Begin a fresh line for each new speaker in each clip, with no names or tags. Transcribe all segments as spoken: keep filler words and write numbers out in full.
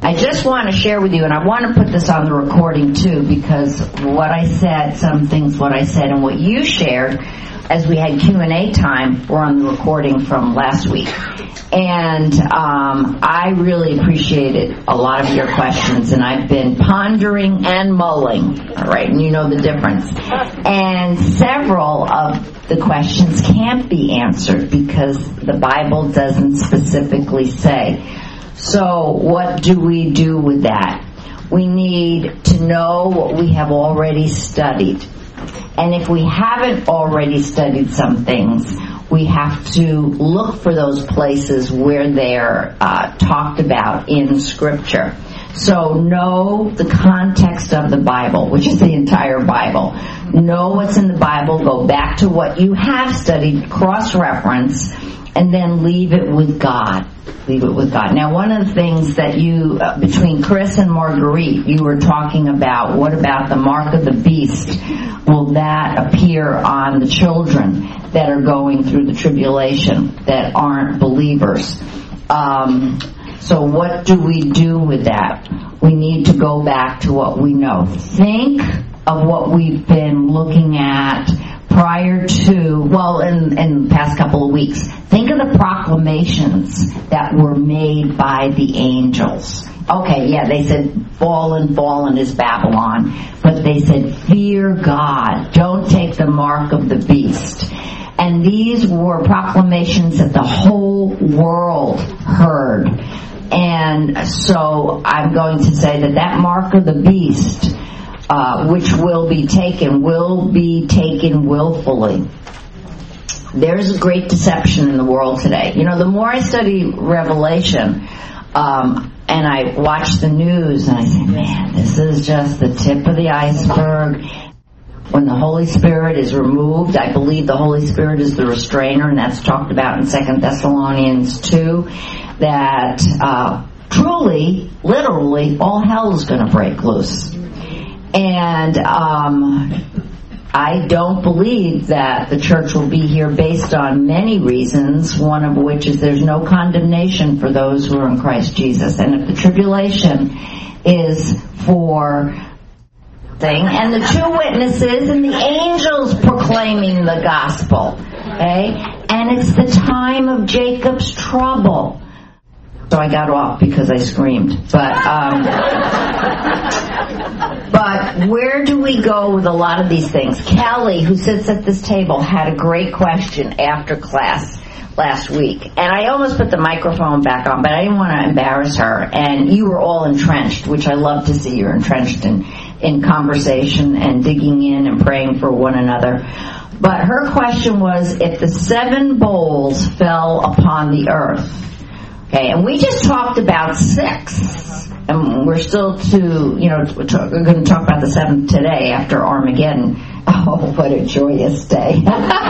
I just want to share with you, and I want to put this on the recording too, because what I said, some things what I said and what you shared as we had Q and A time were on the recording from last week. And um, I really appreciated a lot of your questions, and I've been pondering and mulling, all right, and you know the difference. And several of the questions can't be answered because the Bible doesn't specifically say. So what do we do with that? We need to know what we have already studied. And if we haven't already studied some things, we have to look for those places where they're uh, talked about in Scripture. So know the context of the Bible, which is the entire Bible. Know what's in the Bible, go back to what you have studied, cross-reference, and then leave it with God. Leave it with God. Now, one of the things that you, uh, between Chris and Marguerite, you were talking about, what about the mark of the beast? Will that appear on the children that are going through the tribulation, that aren't believers? Um, so what do we do with that? We need to go back to what we know. Think of what we've been looking at prior to, well, in, in the past couple of weeks. Think of the proclamations that were made by the angels. Okay, yeah, they said, fallen, fallen is Babylon. But they said, fear God. Don't take the mark of the beast. And these were proclamations that the whole world heard. And so I'm going to say that that mark of the beast, uh, which will be taken, will be taken willfully. There's a great deception in the world today. You know, the more I study Revelation, um, and I watch the news, and I say, man, this is just the tip of the iceberg. When the Holy Spirit is removed, I believe the Holy Spirit is the restrainer, and that's talked about in Second Thessalonians two, that uh, truly, literally, all hell is going to break loose. And um, I don't believe that the church will be here based on many reasons, one of which is there's no condemnation for those who are in Christ Jesus. And if the tribulation is for thing, and the two witnesses and the angels proclaiming the gospel, okay? And it's the time of Jacob's trouble. So I got off because I screamed. But um, but where do we go with a lot of these things? Kelly, who sits at this table, had a great question after class last week. And I almost put the microphone back on, but I didn't want to embarrass her. And you were all entrenched, which I love to see. You're entrenched in, in conversation and digging in and praying for one another. But her question was, if the seven bowls fell upon the earth, okay, and we just talked about six, and we're still to, you know, we're going to talk about the seventh today after Armageddon. Oh, what a joyous day.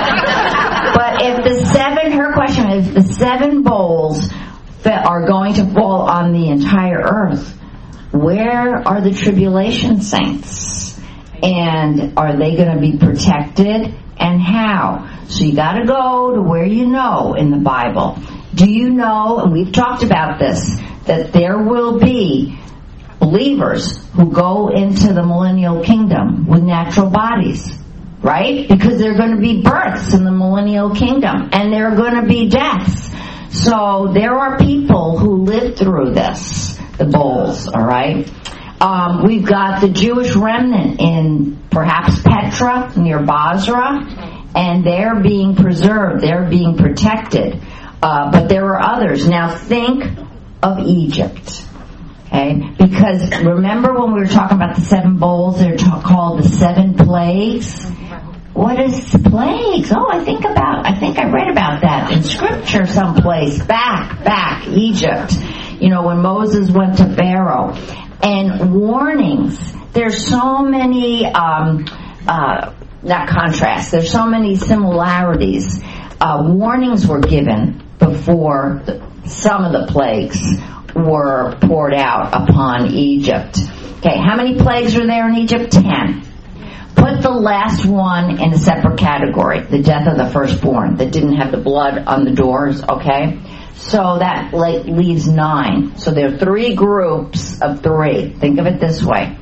But if the seven, her question is, the seven bowls are going to fall on the entire earth, where are the tribulation saints? And are they going to be protected? And how? So you got to go to where you know in the Bible. Do you know, and we've talked about this, that there will be believers who go into the millennial kingdom with natural bodies, right? Because there are going to be births in the millennial kingdom, and there are going to be deaths. So there are people who live through this, the bowls, all right? Um, we've got the Jewish remnant in perhaps Petra near Basra, and they're being preserved, they're being protected. Uh, but there are others. Now think of Egypt, okay? Because remember when we were talking about the seven bowls, they're ta- called the seven plagues. What is plagues? Oh, I think about, I think I read about that in Scripture someplace. Back, back, Egypt. You know, when Moses went to Pharaoh. And warnings. There's so many, um, uh, not contrasts, there's so many similarities. Uh, warnings were given before the, some of the plagues were poured out upon Egypt. Okay, how many plagues are there in Egypt? Ten. Put the last one in a separate category, the death of the firstborn that didn't have the blood on the doors, okay? So that like leaves nine. So there are three groups of three. Think of it this way.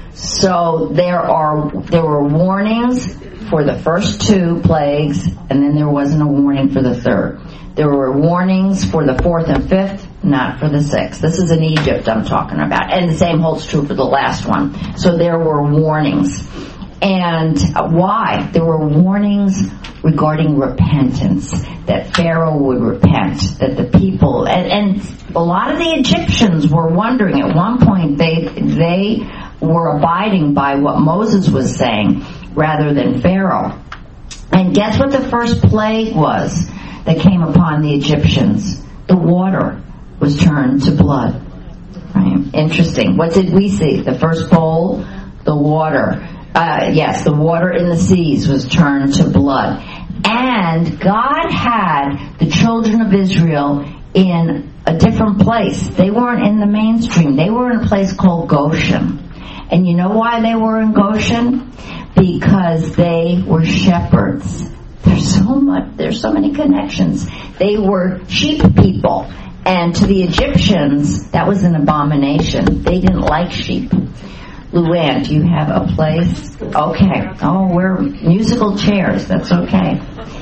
So there are there were warnings for the first two plagues, and then there wasn't a warning for the third. There were warnings for the fourth and fifth, not for the sixth. This is in Egypt I'm talking about. And the same holds true for the last one. So there were warnings. And why? There were warnings regarding repentance, that Pharaoh would repent, that the people, and, and a lot of the Egyptians were wondering at one point, they they were abiding by what Moses was saying rather than Pharaoh. And guess what the first plague was that came upon the Egyptians? The water was turned to blood. Right? Interesting. What did we see? The first bowl, the water. Uh, yes, the water in the seas was turned to blood. And God had the children of Israel in a different place. They weren't in the mainstream. They were in a place called Goshen. And you know why they were in Goshen? Because they were shepherds. There's so much, there's so many connections. They were sheep people. And to the Egyptians, that was an abomination. They didn't like sheep. Luann, do you have a place? Okay. Oh, we're musical chairs. That's okay.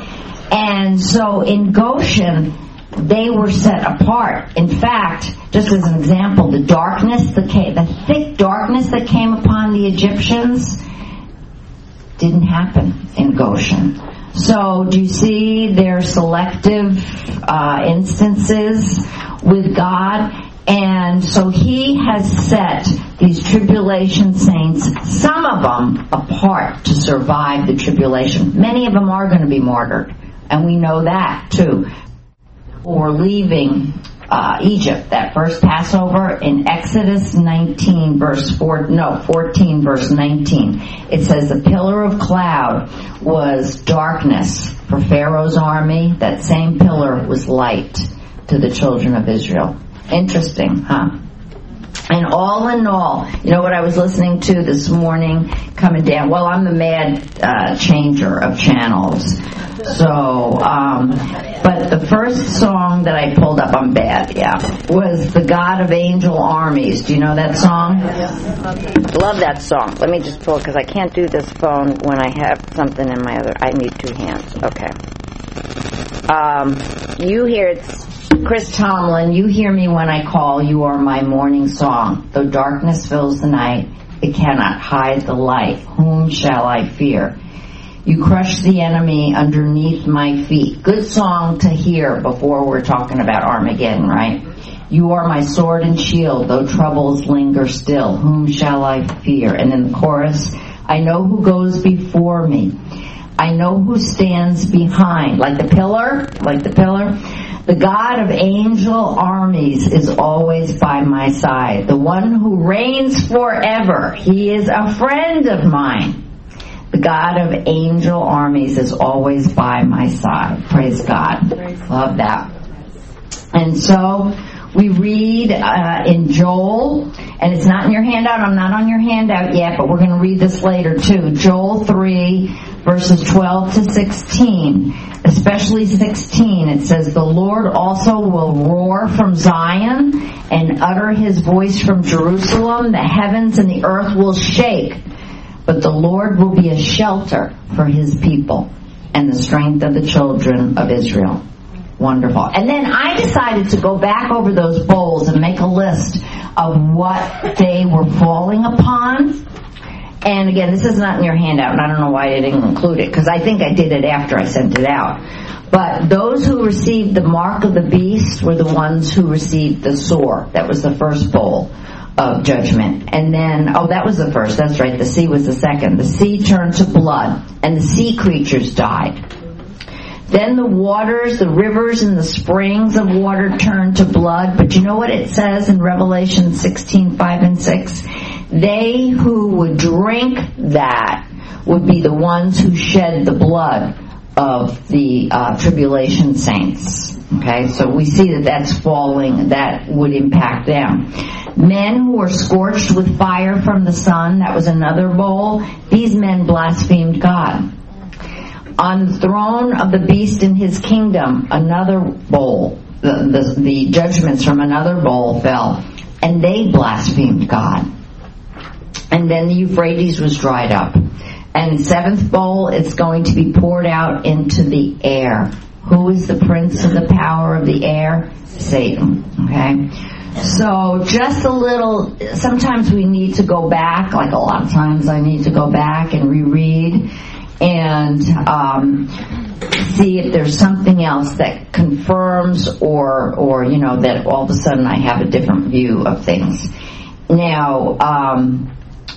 And so in Goshen, they were set apart. In fact, just as an example, the darkness, that came, the thick darkness that came upon the Egyptians didn't happen in Goshen. So do you see their selective uh, instances with God? And so he has set these tribulation saints, some of them apart to survive the tribulation. Many of them are going to be martyred, and we know that too. We're leaving uh, Egypt, that first Passover, in Exodus nineteen, verse four, no, fourteen, verse nineteen. It says the pillar of cloud was darkness for Pharaoh's army. That same pillar was light to the children of Israel. Interesting, huh? And all in all, you know what I was listening to this morning coming down? Well, I'm the mad uh, changer of channels. So, um, but the first song that I pulled up, I'm bad, yeah, was The God of Angel Armies. Do you know that song? Love that song. Let me just pull it because I can't do this phone when I have something in my other, I need two hands. Okay. Um, you hear it's Chris Tomlin, you hear me when I call, you are my morning song. Though darkness fills the night, it cannot hide the light. Whom shall I fear? You crush the enemy underneath my feet. Good song to hear before we're talking about Armageddon, right? You are my sword and shield, though troubles linger still. Whom shall I fear? And in the chorus, I know who goes before me. I know who stands behind. Like the pillar, like the pillar. The God of angel armies is always by my side. The one who reigns forever. He is a friend of mine. The God of angel armies is always by my side. Praise God. Love that. And so we read uh, in Joel, and it's not in your handout. I'm not on your handout yet, but we're going to read this later too. Joel three, verses twelve to sixteen, especially sixteen. It says, the Lord also will roar from Zion and utter his voice from Jerusalem. The heavens and the earth will shake, but the Lord will be a shelter for his people and the strength of the children of Israel. Wonderful. And then I decided to go back over those bowls and make a list of what they were falling upon. And again, this is not in your handout, and I don't know why I didn't include it, because I think I did it after I sent it out. But those who received the mark of the beast were the ones who received the sore. That was the first bowl of judgment. And then, oh, that was the first. That's right. The sea was the second. The sea turned to blood, and the sea creatures died. Then the waters, the rivers, and the springs of water turned to blood. But you know what it says in Revelation sixteen, five and six? They who would drink that would be the ones who shed the blood of the uh, tribulation saints. Okay, so we see that that's falling, that would impact them. Men who were scorched with fire from the sun, that was another bowl. These men blasphemed God. On the throne of the beast in his kingdom, another bowl. the, the, the judgments from another bowl fell, and they blasphemed God. And then the Euphrates was dried up. And seventh bowl, it's going to be poured out into the air. Who is the prince of the power of the air? Satan. Okay? So just a little, sometimes we need to go back, like a lot of times I need to go back and reread and um, see if there's something else that confirms or, or, you know, that all of a sudden I have a different view of things. Now, um,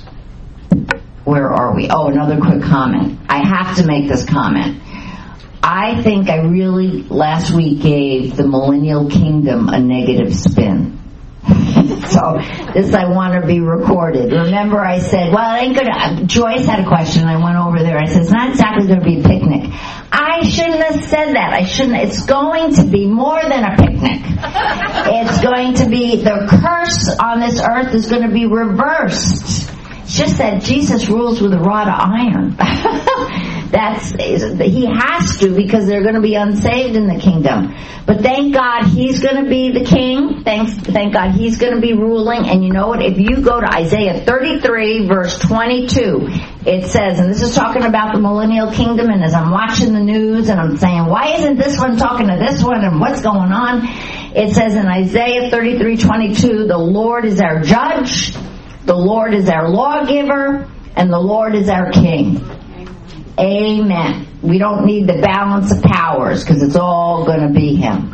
where are we? Oh, another quick comment. I have to make this comment. I think I really, last week, gave the millennial kingdom a negative spin. So, this I want to be recorded. Remember I said, well, it ain't gonna, Joyce had a question, I went over there, I said, it's not exactly going to be a picnic. I shouldn't have said that. I shouldn't, it's going to be more than a picnic. It's going to be, the curse on this earth is going to be reversed. It's just that Jesus rules with a rod of iron. That's, he has to, because they're going to be unsaved in the kingdom. But thank God he's going to be the king. Thanks, thank God he's going to be ruling. And you know what? If you go to Isaiah thirty-three, verse twenty-two, it says, and this is talking about the millennial kingdom, and as I'm watching the news and I'm saying, why isn't this one talking to this one and what's going on? It says in Isaiah thirty-three twenty-two, the Lord is our judge, the Lord is our lawgiver, and the Lord is our king. Amen. We don't need the balance of powers because it's all going to be him.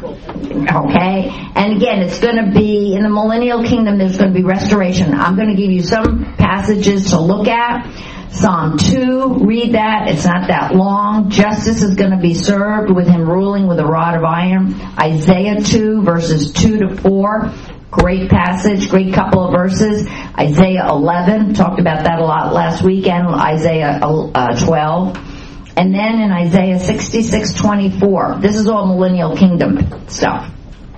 Okay? And again, it's going to be, in the millennial kingdom, there's going to be restoration. I'm going to give you some passages to look at. Psalm two, read that. It's not that long. Justice is going to be served with him ruling with a rod of iron. Isaiah two, verses two to four. Great passage, great couple of verses. Isaiah eleven, talked about that a lot last weekend. Isaiah uh, twelve. And then in Isaiah sixty-six twenty-four, this is all millennial kingdom stuff.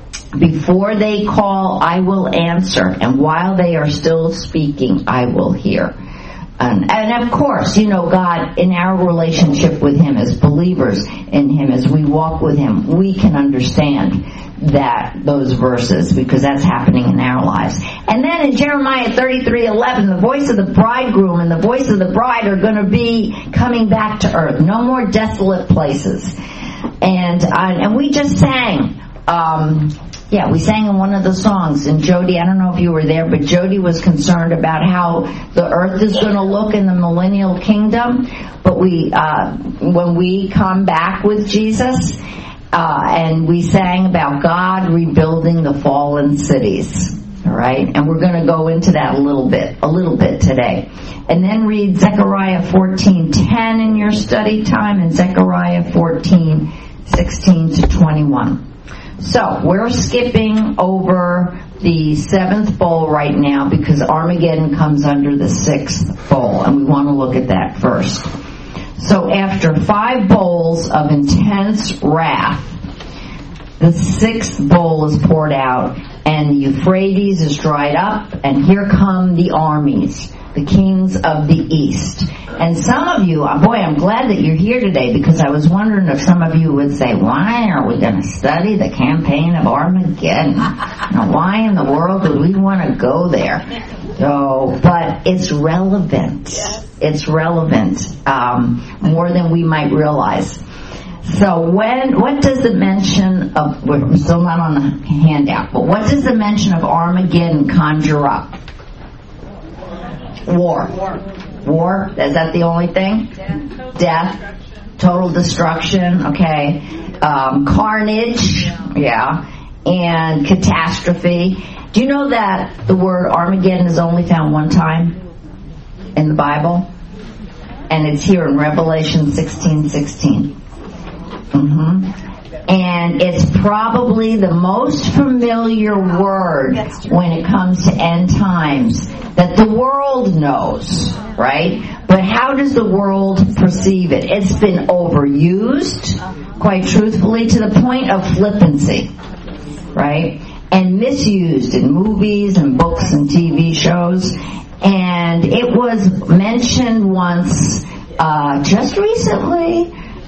Before they call, I will answer, and while they are still speaking, I will hear. Um, and of course, you know, God, in our relationship with him as believers in him, as we walk with him, we can understand that, those verses, because that's happening in our lives. And then in Jeremiah thirty-three eleven, the voice of the bridegroom and the voice of the bride are going to be coming back to earth. No more desolate places. And, uh, and we just sang, um, Yeah, we sang in one of the songs, and Jody, I don't know if you were there, but Jody was concerned about how the earth is going to look in the millennial kingdom. But we, uh, when we come back with Jesus, uh, and we sang about God rebuilding the fallen cities. All right, and we're going to go into that a little bit, a little bit today, and then read Zechariah fourteen ten in your study time, and Zechariah fourteen sixteen to twenty-one. So we're skipping over the seventh bowl right now because Armageddon comes under the sixth bowl, and we want to look at that first. So after five bowls of intense wrath, the sixth bowl is poured out, and the Euphrates is dried up, and here come the armies, the kings of the east. And some of you, boy, I'm glad that you're here today, because I was wondering if some of you would say, why are we going to study the campaign of Armageddon? Now, why in the world would we want to go there? So, but it's relevant. It's relevant, um, more than we might realize. So when, what does the mention of, we're still not on the handout, but what does the mention of Armageddon conjure up? War. War. War? Is that the only thing? Death. Death. Total destruction. Okay. Um, carnage. Yeah. And catastrophe. Do you know that the word Armageddon is only found one time in the Bible? And it's here in Revelation sixteen sixteen. Mm-hmm. And it's probably the most familiar word when it comes to end times that the world knows, right? But how does the world perceive it? It's been overused, quite truthfully, to the point of flippancy, right? And misused in movies and books and T V shows. And it was mentioned once, uh, just recently,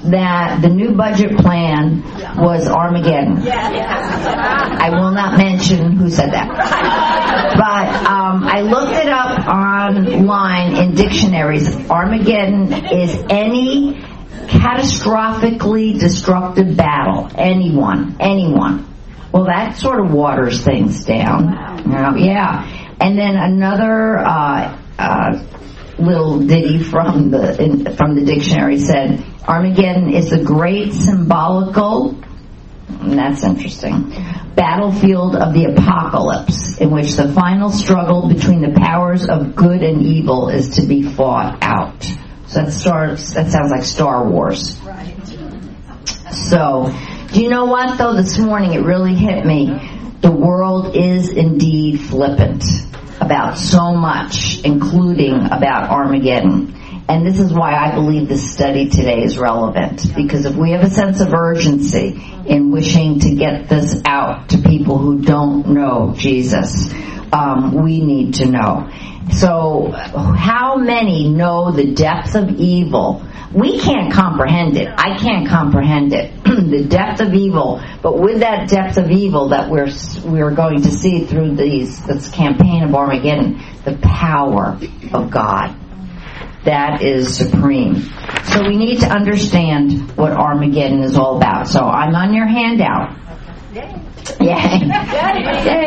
that the new budget plan was Armageddon. I will not mention who said that. But um, I looked it up online in dictionaries. Armageddon is any catastrophically destructive battle. Anyone. Anyone. Well, that sort of waters things down. You know, yeah. And then another uh, uh, little ditty from the in, from the dictionary said, Armageddon is a great symbolical, and that's interesting, battlefield of the apocalypse, in which the final struggle between the powers of good and evil is to be fought out. So that starts. That sounds like Star Wars. Right. So, do you know what, though? This morning it really hit me. The world is indeed flippant about so much, including about Armageddon. And this is why I believe this study today is relevant. Because if we have a sense of urgency in wishing to get this out to people who don't know Jesus, um, we need to know. So, how many know the depth of evil? We can't comprehend it. I can't comprehend it. The depth of evil. But with that depth of evil that we're we're going to see through these this campaign of Armageddon, the power of God. That is supreme. So we need to understand what Armageddon is all about. So I'm on your handout. Yay. Yay.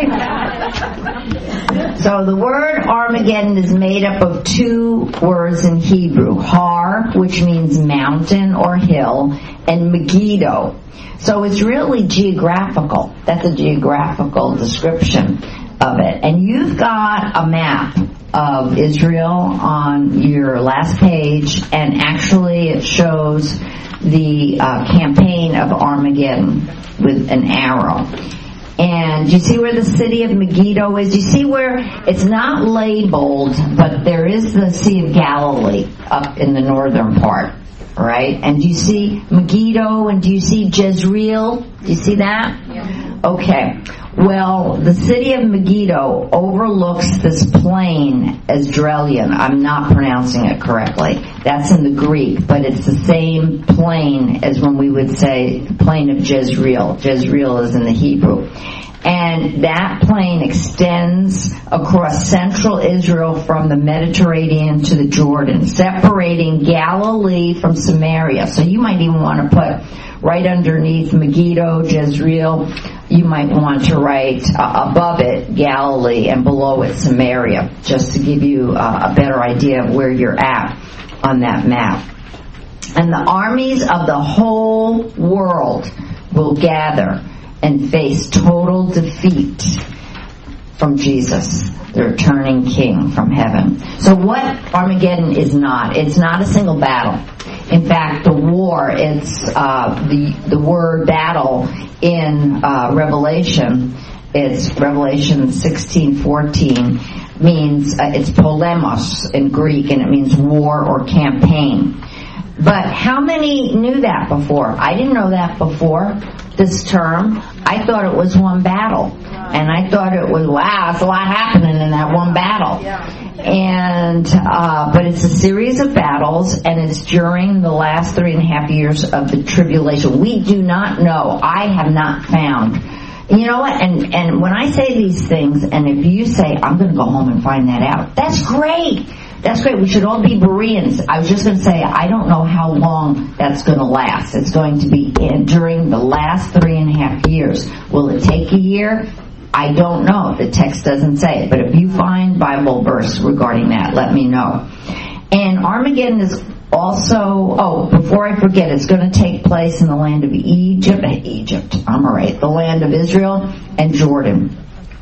So the word Armageddon is made up of two words in Hebrew. Har, which means mountain or hill, and Megiddo. So it's really geographical. That's a geographical description of it. And you've got a map of Israel on your last page, and actually it shows the uh, campaign of Armageddon with an arrow. And you see where the city of Megiddo is? You see where it's not labeled, but there is the Sea of Galilee up in the northern part, right? And do you see Megiddo, and do you see Jezreel? Do you see that? Yeah. Okay. Well, the city of Megiddo overlooks this plain, Esdraelon. I'm not pronouncing it correctly. That's in the Greek, but it's the same plain as when we would say the plain of Jezreel. Jezreel is in the Hebrew. And that plain extends across central Israel from the Mediterranean to the Jordan, separating Galilee from Samaria. So you might even want to put right underneath Megiddo, Jezreel, you might want to write uh, above it Galilee and below it Samaria, just to give you uh, a better idea of where you're at on that map. And the armies of the whole world will gather and face total defeat from Jesus, the returning King from heaven. So what Armageddon is not, it's not a single battle. In fact, the war, it's uh, the the word battle in uh, Revelation, it's Revelation sixteen fourteen, means, uh, it's polemos in Greek, and it means war or campaign. But how many knew that before? I didn't know that before this term. I thought it was one battle. And I thought it was, wow, it's a lot happening in that one battle. And, uh, but it's a series of battles, and it's during the last three and a half years of the tribulation. We do not know. I have not found. You know what? And, and when I say these things, and if you say, I'm going to go home and find that out, that's great. That's great. We should all be Bereans. I was just going to say, I don't know how long that's going to last. It's going to be in, during the last three and a half years. Will it take a year? I don't know. The text doesn't say it. But if you find Bible verse regarding that, let me know. And Armageddon is also, oh, before I forget, it's going to take place in the land of Egypt, Egypt, I'm all right, the land of Israel and Jordan,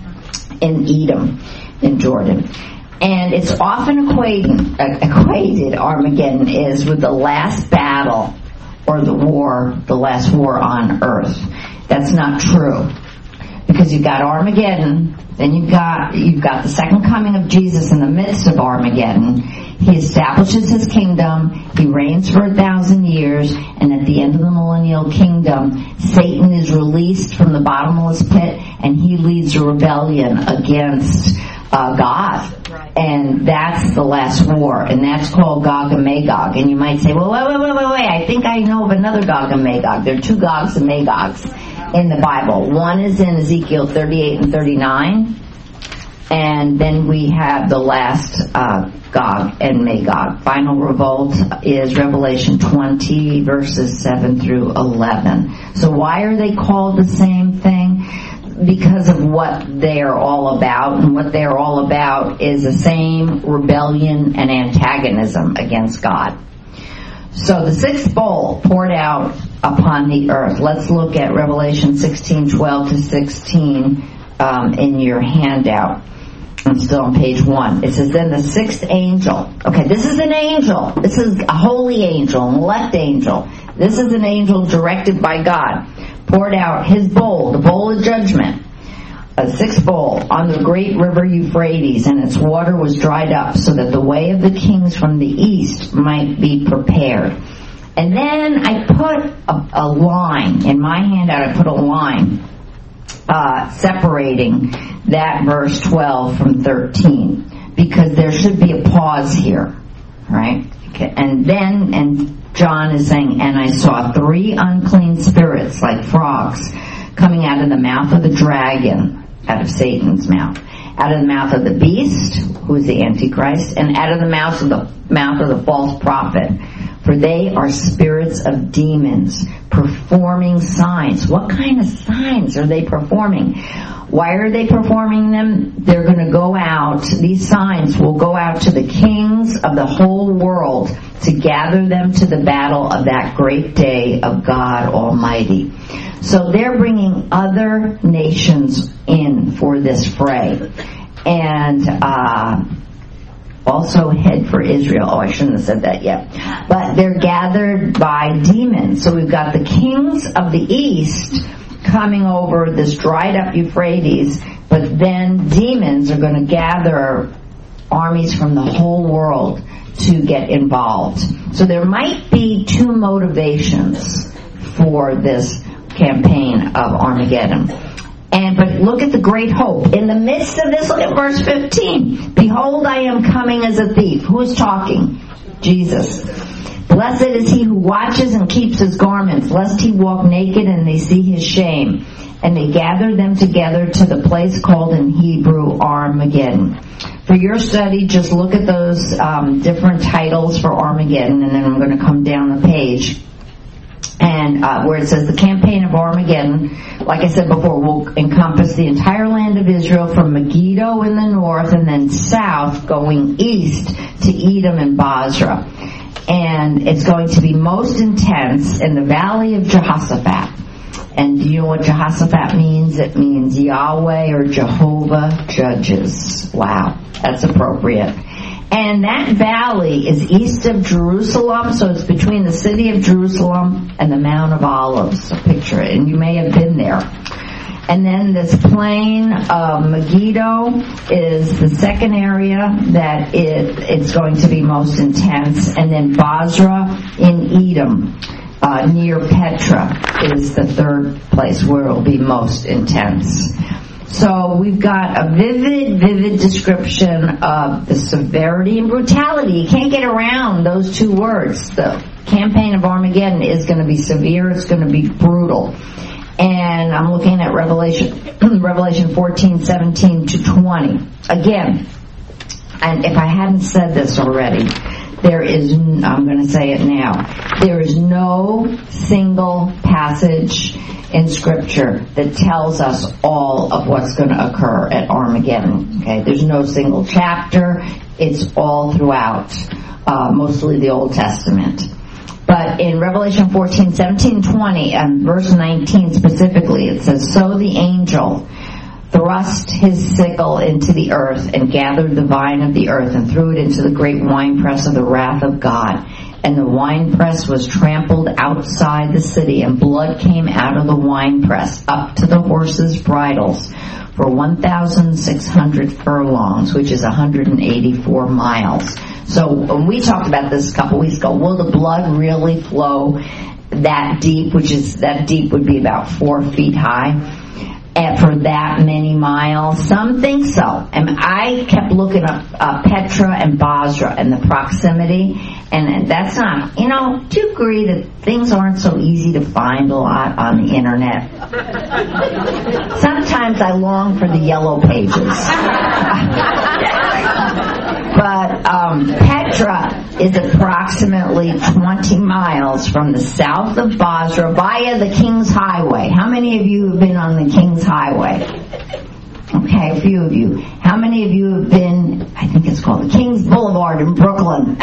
in Edom, in Jordan. And it's often equated, uh, equated, Armageddon is, with the last battle or the war, the last war on earth. That's not true. Because you've got Armageddon, then you've got, you've got the second coming of Jesus in the midst of Armageddon. He establishes his kingdom, he reigns for a thousand years, and at the end of the millennial kingdom, Satan is released from the bottomless pit, and he leads a rebellion against uh, God. And that's the last war, and that's called Gog and Magog. And you might say, well, wait, wait, wait, wait, wait, I think I know of another Gog and Magog. There are two Gogs and Magogs in the Bible. One is in Ezekiel thirty-eight and thirty-nine, and then we have the last uh, Gog and Magog. Final revolt is Revelation twenty, verses seven through eleven. So why are they called the same thing? Because of what they're all about, and what they're all about is the same rebellion and antagonism against God. So the sixth bowl poured out upon the earth. Let's look at Revelation sixteen, twelve to sixteen um, in your handout. I'm still on page one. It says, then the sixth angel. Okay, this is an angel. This is a holy angel, an elect angel. This is an angel directed by God. Poured out his bowl, the bowl of judgment, a sixth bowl, on the great river Euphrates, and its water was dried up, so that the way of the kings from the east might be prepared. And then I put a, a line, in my handout I put a line uh, separating that verse twelve from thirteen, because there should be a pause here, right? Okay. And then, and John is saying, and I saw three unclean spirits like frogs coming out of the mouth of the dragon, out of Satan's mouth, out of the mouth of the beast, who is the Antichrist, and out of the mouth of the mouth of the false prophet. For they are spirits of demons, performing signs. What kind of signs are they performing? Why are they performing them? They're going to go out, these signs will go out to the kings of the whole world to gather them to the battle of that great day of God Almighty. So they're bringing other nations in for this fray. And uh, also head for Israel. Oh, I shouldn't have said that yet. But they're gathered by demons. So we've got the kings of the east coming over this dried up Euphrates, but then demons are going to gather armies from the whole world to get involved. So there might be two motivations for this campaign of Armageddon. And but look at the great hope. In the midst of this, look at verse fifteen. Behold, I am coming as a thief. Who is talking? Jesus. Blessed is he who watches and keeps his garments, lest he walk naked and they see his shame. And they gather them together to the place called in Hebrew Armageddon. For your study, just look at those um, different titles for Armageddon, and then I'm going to come down the page. And uh, where it says the campaign of Armageddon, like I said before, will encompass the entire land of Israel from Megiddo in the north and then south going east to Edom and Basra. And it's going to be most intense in the valley of Jehoshaphat. And do you know what Jehoshaphat means? It means Yahweh or Jehovah judges. Wow, that's appropriate. And that valley is east of Jerusalem, so it's between the city of Jerusalem and the Mount of Olives. So picture it, and you may have been there. And then this plain of Megiddo is the second area that it, it's going to be most intense. And then Basra in Edom, uh, near Petra, is the third place where it will be most intense. So we've got a vivid, vivid description of the severity and brutality. You can't get around those two words. The campaign of Armageddon is going to be severe. It's going to be brutal. And I'm looking at Revelation, Revelation fourteen, seventeen to twenty. Again, and if I hadn't said this already, there is, I'm going to say it now, there is no single passage in Scripture that tells us all of what's going to occur at Armageddon. Okay, there's no single chapter. It's all throughout, uh, mostly the Old Testament. But in Revelation fourteen, seventeen, twenty, and verse nineteen specifically, it says, so the angel thrust his sickle into the earth and gathered the vine of the earth and threw it into the great winepress of the wrath of God. And the winepress was trampled outside the city, and blood came out of the winepress up to the horses' bridles for one thousand six hundred furlongs, which is one hundred eighty-four miles. So when we talked about this a couple weeks ago, will the blood really flow that deep, which is, that deep would be about four feet high? And for that many miles, some think so. And I kept looking up uh, Petra and Basra and the proximity, and that's not, you know, do you agree that things aren't so easy to find a lot on the internet? Sometimes I long for the yellow pages. But um, Petra is approximately twenty miles from the south of Basra via the King's Highway. How many of you have been on the King's Highway? Okay, a few of you. How many of you have been, I think it's called the King's Boulevard in Brooklyn?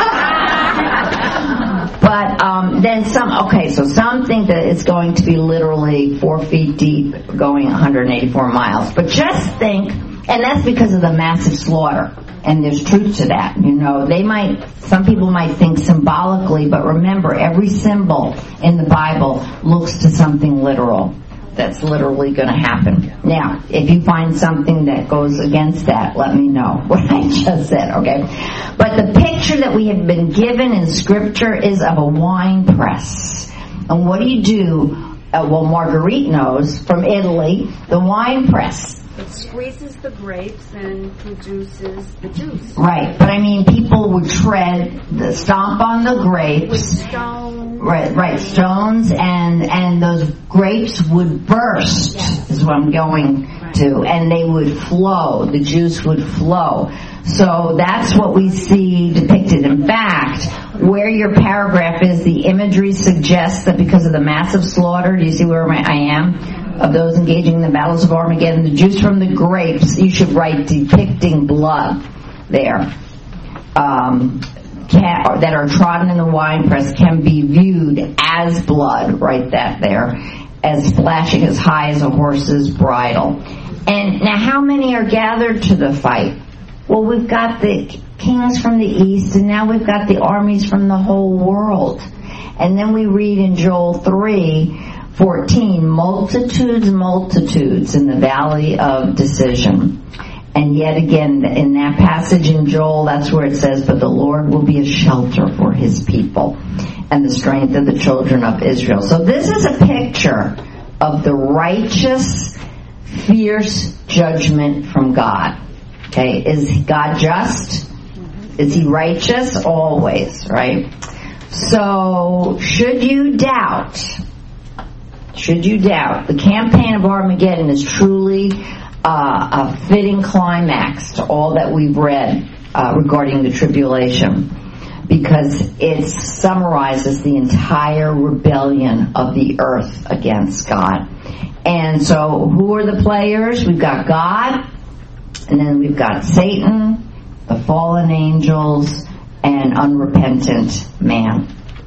But um, then some, okay, so some think that it's going to be literally four feet deep going one hundred eighty-four miles. But just think, and that's because of the massive slaughter. And there's truth to that. You know, they might, some people might think symbolically, but remember, every symbol in the Bible looks to something literal. That's literally going to happen. Now, if you find something that goes against that, let me know what I just said, okay? But the picture that we have been given in Scripture is of a wine press. And what do you do? Uh, well, Marguerite knows from Italy, the wine press.
It squeezes the grapes and produces the juice.
Right, but I mean, people would tread, the, stomp on the grapes.
With stones.
Right, right, stones, and and those grapes would burst, yes. Is what I'm going right. to, and they would flow, the juice would flow. So that's what we see depicted. In fact, where your paragraph is, the imagery suggests that because of the massive slaughter, do you see where I am? Of those engaging in the battles of Armageddon, the juice from the grapes, you should write depicting blood there. Um, can, or that are trodden in the winepress can be viewed as blood, write that there, as flashing as high as a horse's bridle. And now how many are gathered to the fight? Well, we've got the kings from the east, and now we've got the armies from the whole world. And then we read in Joel three fourteen, multitudes, multitudes in the valley of decision. And yet again, in that passage in Joel, that's where it says, but the Lord will be a shelter for his people and the strength of the children of Israel. So this is a picture of the righteous, fierce judgment from God. Okay, is God just? Is he righteous? Always, right? So, should you doubt, should you doubt, the campaign of Armageddon is truly uh, a fitting climax to all that we've read uh, regarding the tribulation, because it summarizes the entire rebellion of the earth against God. And so, who are the players? We've got God, and then we've got Satan, the fallen angels, and unrepentant man.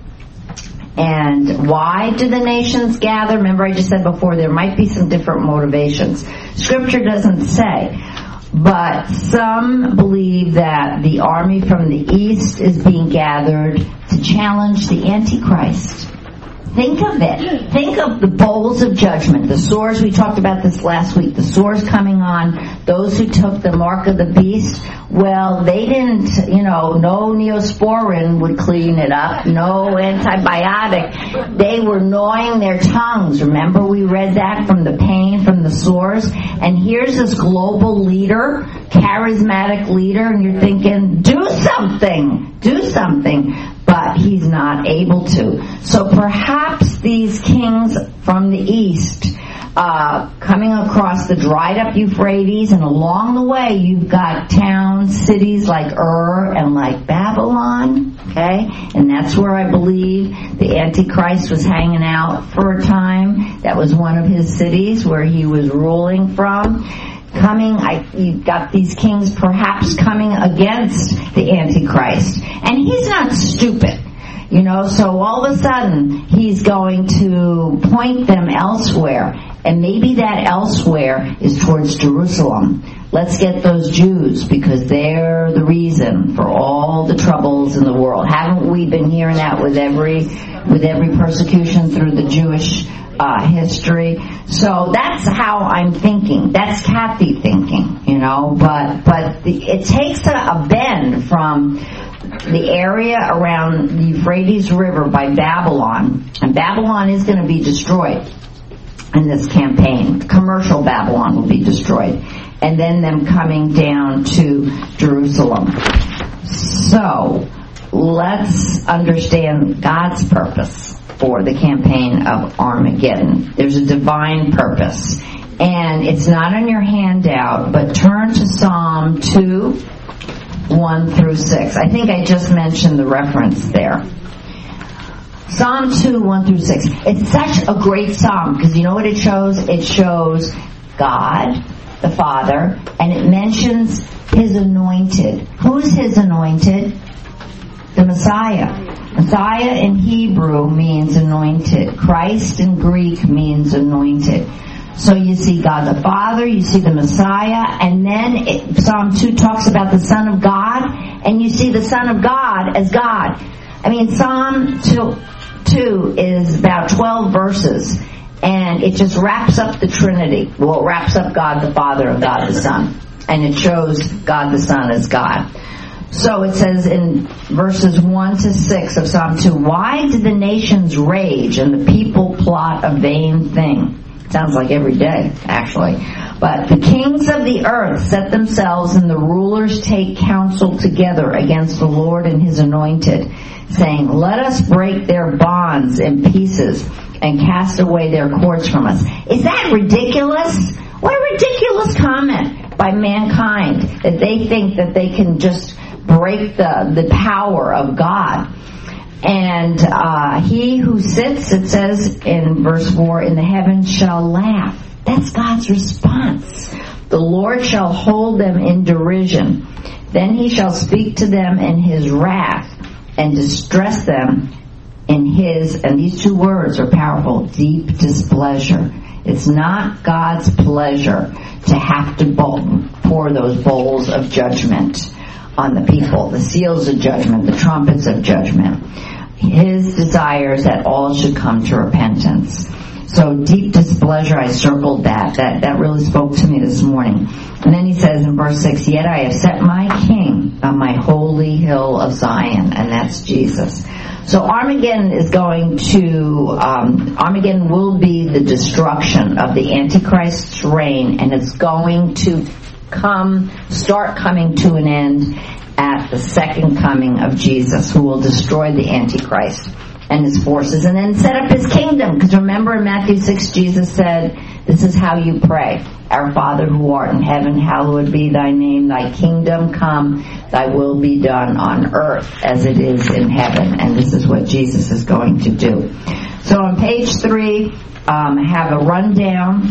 And why do the nations gather? Remember I just said before, there might be some different motivations. Scripture doesn't say. But some believe that the army from the east is being gathered to challenge the Antichrist. Think of it. Think of the bowls of judgment, the sores. We talked about this last week. The sores coming on those who took the mark of the beast. Well, they didn't, you know, no Neosporin would clean it up. No antibiotic. They were gnawing their tongues. Remember we read that from the pain, from the sores? And here's this global leader, charismatic leader, and you're thinking, do something. Do something. But he's not able to. So perhaps these kings from the east, uh, coming across the dried up Euphrates, and along the way you've got towns, cities like Ur and like Babylon, okay? And that's where I believe the Antichrist was hanging out for a time. That was one of his cities where he was ruling from. Coming, I, you've got these kings perhaps coming against the Antichrist. And he's not stupid, you know, so all of a sudden he's going to point them elsewhere. And maybe that elsewhere is towards Jerusalem. Let's get those Jews, because they're the reason for all the troubles in the world. Haven't we been hearing that with every, with every persecution through the Jewish Uh, history? So that's how I'm thinking. That's Kathy thinking, you know, but but the, it takes a, a bend from the area around the Euphrates River by Babylon, and Babylon is going to be destroyed. in this campaign. Commercial Babylon will be destroyed. And then them coming down to Jerusalem. So, let's understand God's purpose for the campaign of Armageddon. There's a divine purpose. And it's not on your handout, but turn to Psalm two, one through six. I think I just mentioned the reference there. Psalm two, one through six. It's such a great psalm because you know what it shows? It shows God, the Father, and it mentions His anointed. Who's His anointed? The Messiah. Messiah in Hebrew means anointed. Christ in Greek means anointed. So you see God the Father, you see the Messiah, and then it, Psalm two talks about the Son of God, and you see the Son of God as God. I mean, Psalm two, two is about twelve verses, and it just wraps up the Trinity. Well, it wraps up God the Father and God the Son, and it shows God the Son as God. So it says in verses one to six of Psalm two, why did the nations rage and the people plot a vain thing? Sounds like every day, actually. But the kings of the earth set themselves and the rulers take counsel together against the Lord and His anointed, saying, let us break their bonds in pieces and cast away their cords from us. Is that ridiculous? What a ridiculous comment by mankind that they think that they can just break the, the power of God. And uh, he who sits, it says in verse four, in the heavens shall laugh. That's God's response. The Lord shall hold them in derision. Then He shall speak to them in His wrath and distress them in His, and these two words are powerful, deep displeasure. It's not God's pleasure to have to bowl, pour those bowls of judgment on the people, the seals of judgment, the trumpets of judgment. His desire is that all should come to repentance. So deep displeasure, I circled that. That that really spoke to me this morning. And then he says in verse six, yet I have set my king on my holy hill of Zion, and that's Jesus. So Armageddon is going to, um, Armageddon will be the destruction of the Antichrist's reign, and it's going to come, start coming to an end at the second coming of Jesus, who will destroy the Antichrist and his forces and then set up His kingdom. Because remember in Matthew six, Jesus said, this is how you pray. Our Father who art in heaven, hallowed be Thy name. Thy kingdom come, Thy will be done on earth as it is in heaven. And this is what Jesus is going to do. So on page three, um, I have a rundown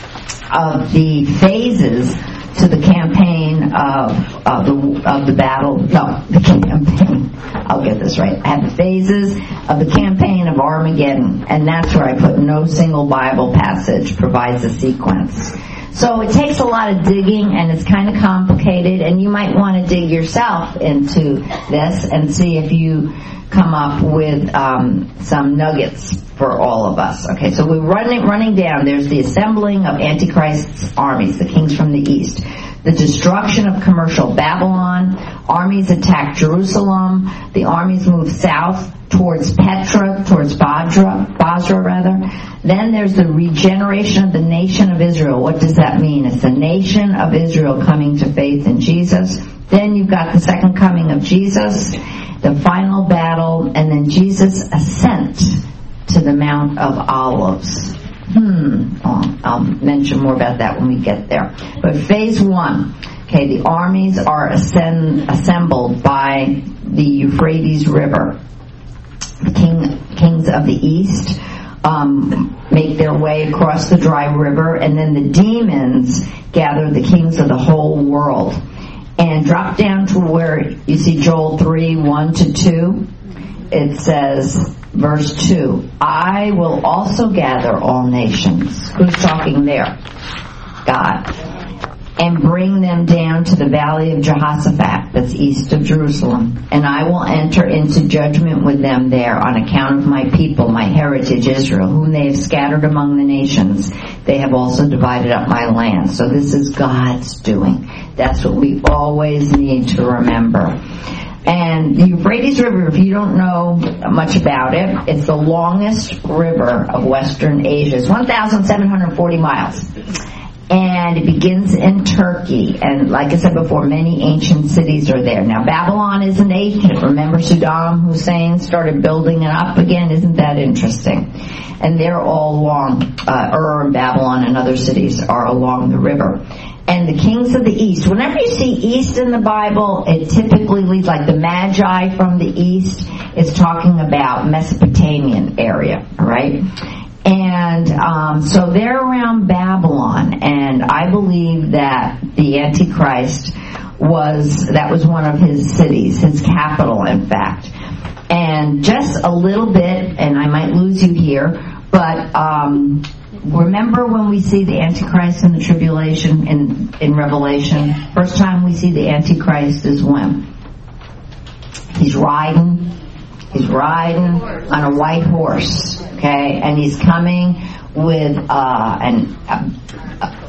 of the phases to the campaign of, of the of the battle. No, the campaign. I'll get this right. I have the phases of the campaign of Armageddon, and that's where I put no single Bible passage provides a sequence. So it takes a lot of digging, and it's kind of complicated, and you might want to dig yourself into this and see if you come up with um, some nuggets for all of us. Okay, so we're running running down. There's the assembling of Antichrist's armies, the kings from the east. The destruction of commercial Babylon. Armies attack Jerusalem. The armies move south towards Petra, towards Basra, Basra rather. Then there's the regeneration of the nation of Israel. What does that mean? It's the nation of Israel coming to faith in Jesus. Then you've got the second coming of Jesus, the final battle, and then Jesus' ascent to the Mount of Olives. Hmm. Oh, I'll mention more about that when we get there. But phase one, okay, the armies are ascend, assembled by the Euphrates River. The king, kings of the east um, make their way across the dry river, and then the demons gather the kings of the whole world. And drop down to where you see Joel three, one to two. It says, verse two, I will also gather all nations. Who's talking there? God. And bring them down to the valley of Jehoshaphat, that's east of Jerusalem. And I will enter into judgment with them there on account of my people, my heritage Israel, whom they have scattered among the nations. They have also divided up my land. So this is God's doing. That's what we always need to remember. And the Euphrates River, if you don't know much about it, it's the longest river of Western Asia. It's one thousand seven hundred forty miles. And it begins in Turkey. And like I said before, many ancient cities are there. Now, Babylon isn't ancient. Remember Saddam Hussein started building it up again? Isn't that interesting? And they're all along, uh, Ur and Babylon and other cities are along the river. And the kings of the east, whenever you see east in the Bible, it typically leads, like the Magi from the east is talking about Mesopotamian area, right? And um, so they're around Babylon, and I believe that the Antichrist was, that was one of his cities, his capital, in fact. And just a little bit, and I might lose you here, but um, remember when we see the Antichrist in the tribulation in, in Revelation? First time we see the Antichrist is when? He's riding. He's riding on a white horse, okay? And he's coming with uh, an uh, uh,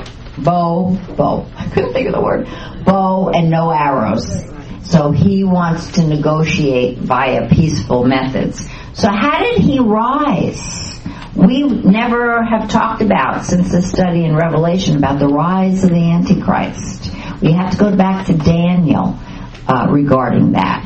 bow, bow. I couldn't think of the word. Bow and no arrows. So he wants to negotiate via peaceful methods. So how did he rise? We never have talked about, since the study in Revelation, about the rise of the Antichrist. We have to go back to Daniel uh, regarding that.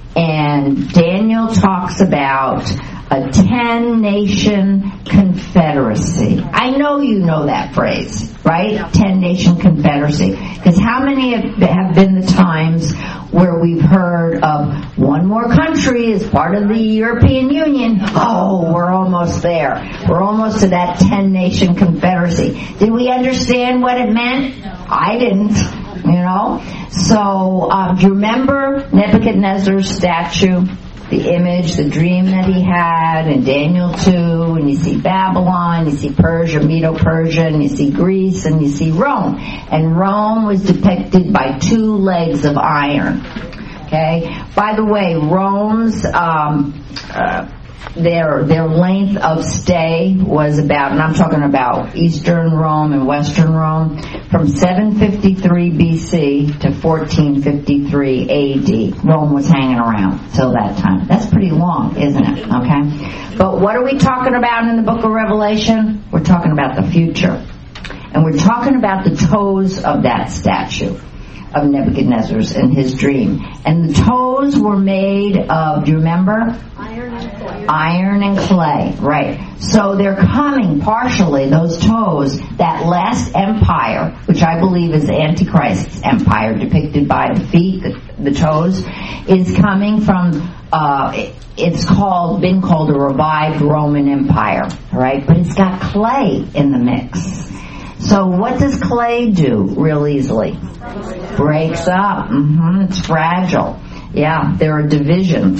And Daniel talks about a ten-nation confederacy. I know you know that phrase, right? ten-nation confederacy. Because how many have been the times where we've heard of one more country as part of the European Union? Oh, we're almost there. We're almost to that ten-nation confederacy. Did we understand what it meant? I didn't. You know? So, um, do you remember Nebuchadnezzar's statue? The image, the dream that he had in Daniel two, and you see Babylon, you see Persia, Medo-Persia, and you see Greece, and you see Rome. And Rome was depicted by two legs of iron. Okay? By the way, Rome's, um, uh, Their their length of stay was about, and I'm talking about Eastern Rome and Western Rome, from seven fifty-three B C to fourteen fifty-three A D. Rome was hanging around till that time. That's pretty long, isn't it? Okay? But what are we talking about in the book of Revelation? We're talking about the future. And we're talking about the toes of that statue of Nebuchadnezzar's in his dream. And the toes were made of, do you remember?
Iron and clay.
Iron and clay, right. So they're coming partially, those toes, that last empire, which I believe is Antichrist's empire, depicted by the feet, the, the toes, is coming from, uh, it, it's called, been called a revived Roman Empire, right? But it's got clay in the mix. So what does clay do real easily? Breaks up. Mm-hmm. It's fragile. Yeah, there are divisions.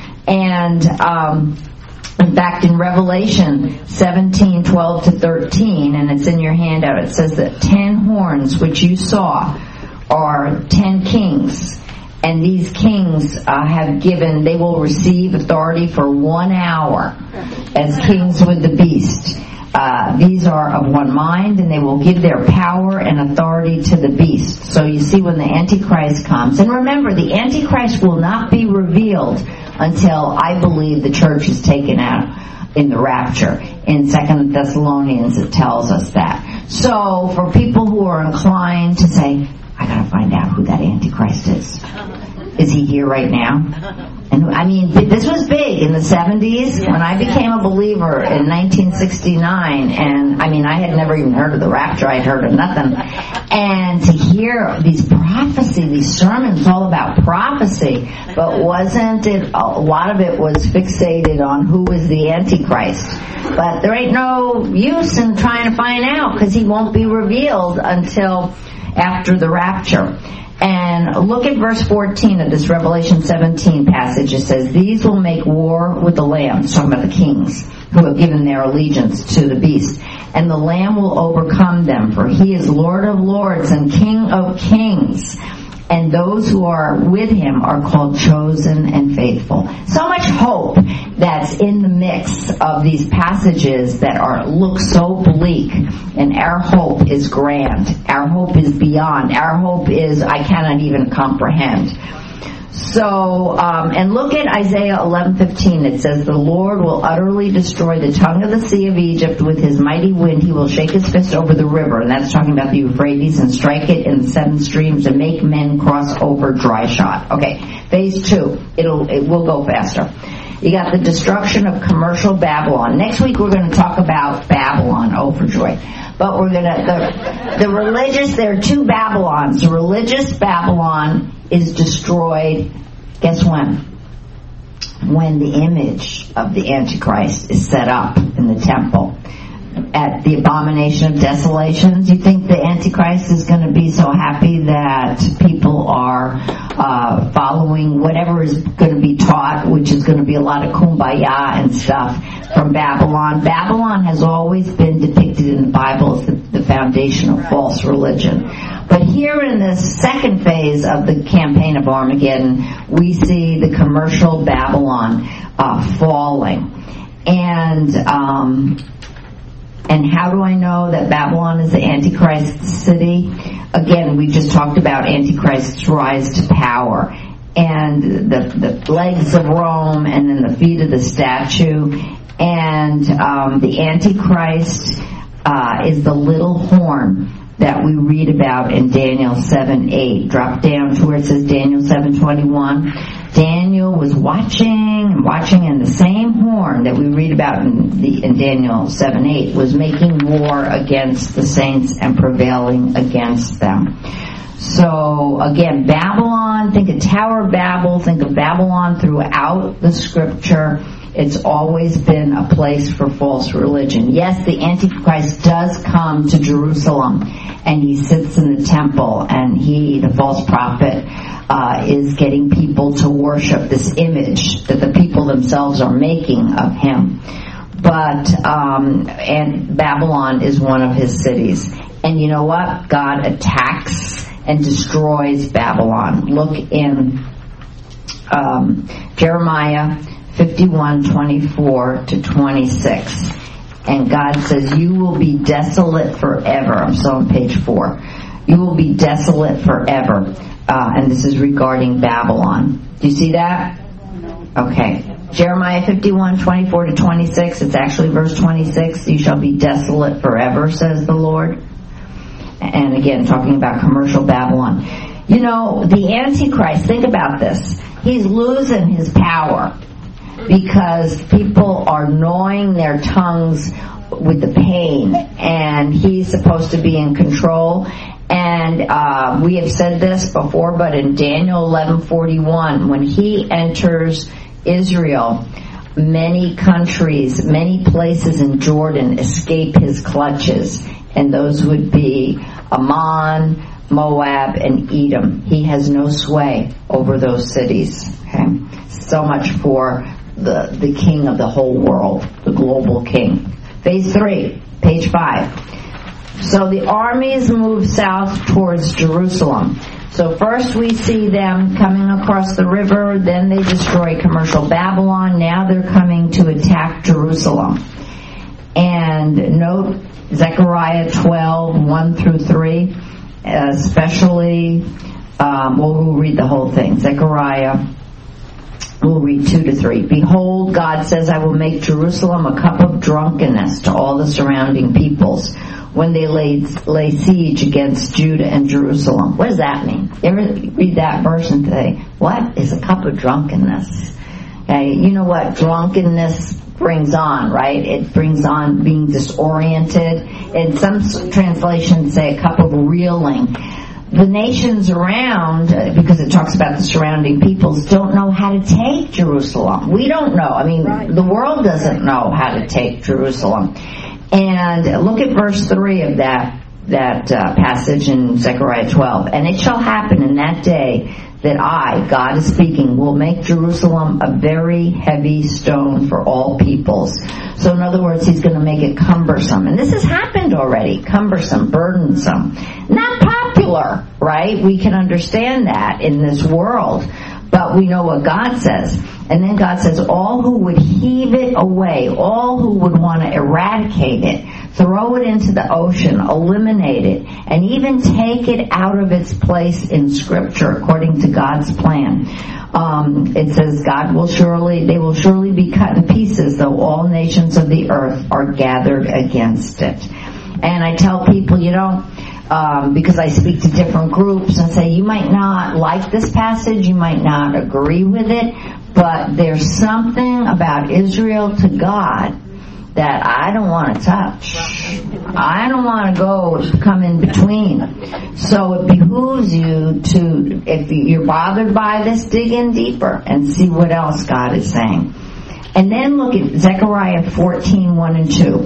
And um, in fact, in Revelation seventeen, twelve to thirteen, and it's in your handout, it says that ten horns which you saw are ten kings. And these kings uh, have given, they will receive authority for one hour as kings with the beast. Uh, these are of one mind, and they will give their power and authority to the beast. So you see when the Antichrist comes, and remember, the Antichrist will not be revealed until, I believe, the church is taken out in the rapture. In Second Thessalonians, it tells us that. So for people who are inclined to say, I gotta find out who that Antichrist is. Is he here right now? And I mean, this was big in the seventies when I became a believer in nineteen sixty-nine. And I mean, I had never even heard of the rapture. I'd heard of nothing. And to hear these prophecy, these sermons all about prophecy, but wasn't it, a lot of it was fixated on who was the Antichrist. But there ain't no use in trying to find out because he won't be revealed until after the rapture. And look at verse fourteen of this Revelation seventeen passage. It says, these will make war with the Lamb. It's talking about the kings who have given their allegiance to the beast. And the Lamb will overcome them, for he is Lord of lords and King of kings. And those who are with him are called chosen and faithful. So much hope that's in the mix of these passages that are look so bleak. And our hope is grand. Our hope is beyond. Our hope is I cannot even comprehend. So, um, and look at Isaiah eleven fifteen. It says, the Lord will utterly destroy the tongue of the sea of Egypt with his mighty wind. He will shake his fist over the river. And that's talking about the Euphrates, and strike it in the seven streams and make men cross over dry shod. Okay, phase two. It'll, it will go faster. You got the destruction of commercial Babylon. Next week we're going to talk about Babylon. Oh, for joy. But we're going to, the, the religious, there are two Babylons. The religious Babylon is destroyed, guess when? When the image of the Antichrist is set up in the temple. At the abomination of desolations, you think the Antichrist is going to be so happy that people are uh, following whatever is going to be taught, which is going to be a lot of kumbaya and stuff from Babylon. Babylon has always been depicted in the Bible as the, the foundation of false religion. But here in this second phase of the campaign of Armageddon, we see the commercial Babylon uh, falling. And um, and how do I know that Babylon is the Antichrist city? Again, we just talked about Antichrist's rise to power. And the, the legs of Rome, and then the feet of the statue. And um, the Antichrist uh, is the little horn that we read about in Daniel seven eight. Drop down to where it says Daniel seven twenty-one. Daniel was watching and watching, and the same horn that we read about in, the, in Daniel seven eight was making war against the saints and prevailing against them. So again, Babylon, think of Tower of Babel, think of Babylon throughout the scripture. It's always been a place for false religion. Yes, the Antichrist does come to Jerusalem, and he sits in the temple, and he, the false prophet, uh, is getting people to worship this image that the people themselves are making of him. But, um, and Babylon is one of his cities. And you know what? God attacks and destroys Babylon. Look in um, Jeremiah fifty-one twenty-four to twenty-six. And God says, you will be desolate forever. I'm still on page four. You will be desolate forever. Uh, and this is regarding Babylon. Do you see that? Okay. Jeremiah fifty-one twenty-four to twenty-six. It's actually verse twenty-six. You shall be desolate forever, says the Lord. And again, talking about commercial Babylon. You know, the Antichrist, think about this. He's losing his power because people are gnawing their tongues with the pain, and he's supposed to be in control. And uh, we have said this before, but in Daniel eleven forty-one, when he enters Israel, many countries, many places in Jordan escape his clutches, and those would be Ammon, Moab, and Edom. He has no sway over those cities. Okay, so much for the the king of the whole world, the global king. Phase three, page five. So the armies move south towards Jerusalem. So first we see them coming across the river, then they destroy commercial Babylon, now they're coming to attack Jerusalem. And note Zechariah twelve, one through three, especially, um, well, we'll read the whole thing. Zechariah, we'll read two to three. Behold, God says, I will make Jerusalem a cup of drunkenness to all the surrounding peoples when they lay, lay siege against Judah and Jerusalem. What does that mean? You ever read that verse and say, what is a cup of drunkenness? Okay, you know what drunkenness brings on, right? It brings on being disoriented. And some translations say a cup of reeling. The nations around, because it talks about the surrounding peoples, don't know how to take Jerusalem. We don't know. I mean, right. The world doesn't know how to take Jerusalem. And look at verse three of that that uh, passage in Zechariah twelve. And it shall happen in that day that I, God is speaking, will make Jerusalem a very heavy stone for all peoples. So in other words, he's going to make it cumbersome. And this has happened already. Cumbersome, burdensome. Not popular, right? We can understand that in this world. But we know what God says. And then God says, all who would heave it away, all who would want to eradicate it throw it into the ocean, eliminate it, and even take it out of its place in Scripture according to God's plan. Um, it says, God will surely, they will surely be cut in pieces, though all nations of the earth are gathered against it. And I tell people, you know, um, because I speak to different groups and say, you might not like this passage, you might not agree with it, but there's something about Israel to God that I don't want to touch. I don't want to go come in between. So it behooves you to, if you're bothered by this, dig in deeper and see what else God is saying. And then look at Zechariah fourteen, one and two.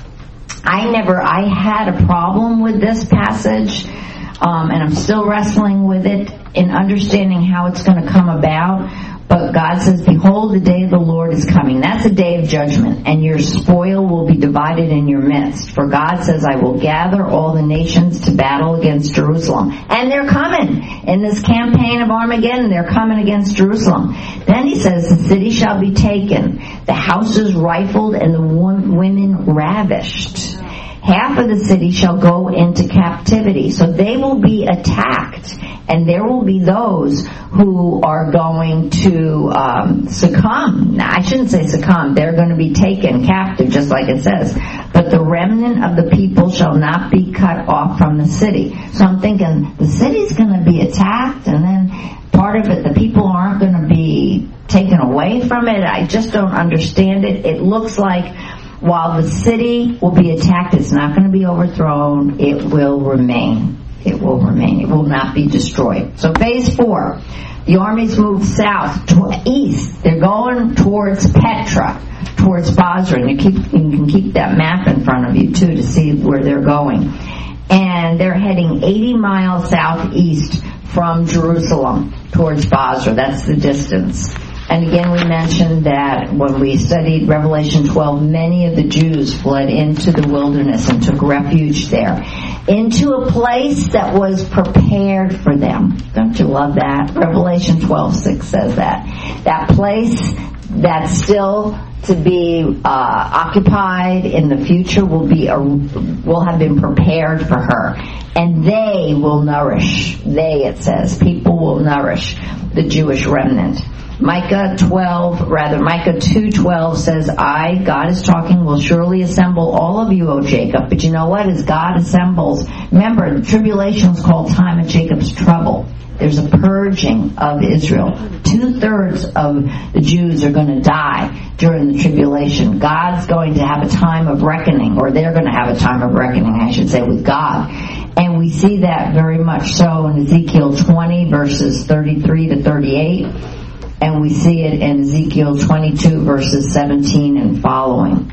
I never, I had a problem with this passage, um, and I'm still wrestling with it in understanding how it's going to come about. But God says, behold, the day of the Lord is coming. That's a day of judgment, and your spoil will be divided in your midst. For God says, I will gather all the nations to battle against Jerusalem. And they're coming. In this campaign of Armageddon, they're coming against Jerusalem. Then he says, the city shall be taken, the houses rifled, and the women ravished. Half of the city shall go into captivity. So they will be attacked. And there will be those who are going to um, succumb. Now, I shouldn't say succumb. They're going to be taken captive, just like it says. But the remnant of the people shall not be cut off from the city. So I'm thinking, the city's going to be attacked, and then part of it, the people aren't going to be taken away from it. I just don't understand it. It looks like while the city will be attacked, it's not going to be overthrown. It will remain. It will remain. It will not be destroyed. So phase four, the armies move south to east. They're going towards Petra, towards Basra. And you, keep, you can keep that map in front of you, too, to see where they're going. And they're heading eighty miles southeast from Jerusalem towards Basra. That's the distance. And again, we mentioned that when we studied Revelation twelve, many of the Jews fled into the wilderness and took refuge there, into a place that was prepared for them. Don't you love that? Revelation twelve six says that. That place that's still to be uh, occupied in the future will be a, will have been prepared for her. And they will nourish, they, it says, people will nourish the Jewish remnant. Micah twelve, rather, Micah two twelve says, I, God is talking, will surely assemble all of you, O Jacob. But you know what? As God assembles, remember, the tribulation is called time of Jacob's trouble. There's a purging of Israel. Two-thirds of the Jews are going to die during the tribulation. God's going to have a time of reckoning, or they're going to have a time of reckoning, I should say, with God. And we see that very much so in Ezekiel twenty, verses thirty-three to thirty-eight. And we see it in Ezekiel twenty-two, verses seventeen and following.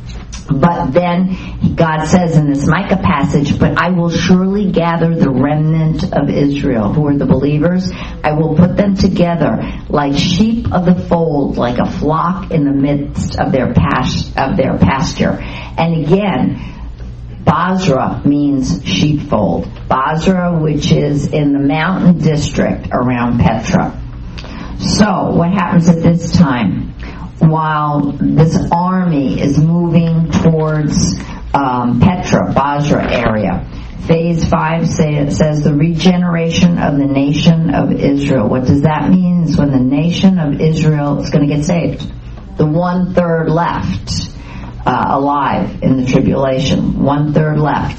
But then God says in this Micah passage, but I will surely gather the remnant of Israel, who are the believers. I will put them together like sheep of the fold, like a flock in the midst of their pas- of their pasture. And again, Basra means sheepfold. Basra, which is in the mountain district around Petra. So, what happens at this time? While this army is moving towards um, Petra, Basra area, phase five say, says the regeneration of the nation of Israel. What does that mean? It's when the nation of Israel is going to get saved. The one-third left uh, alive in the tribulation. One-third left.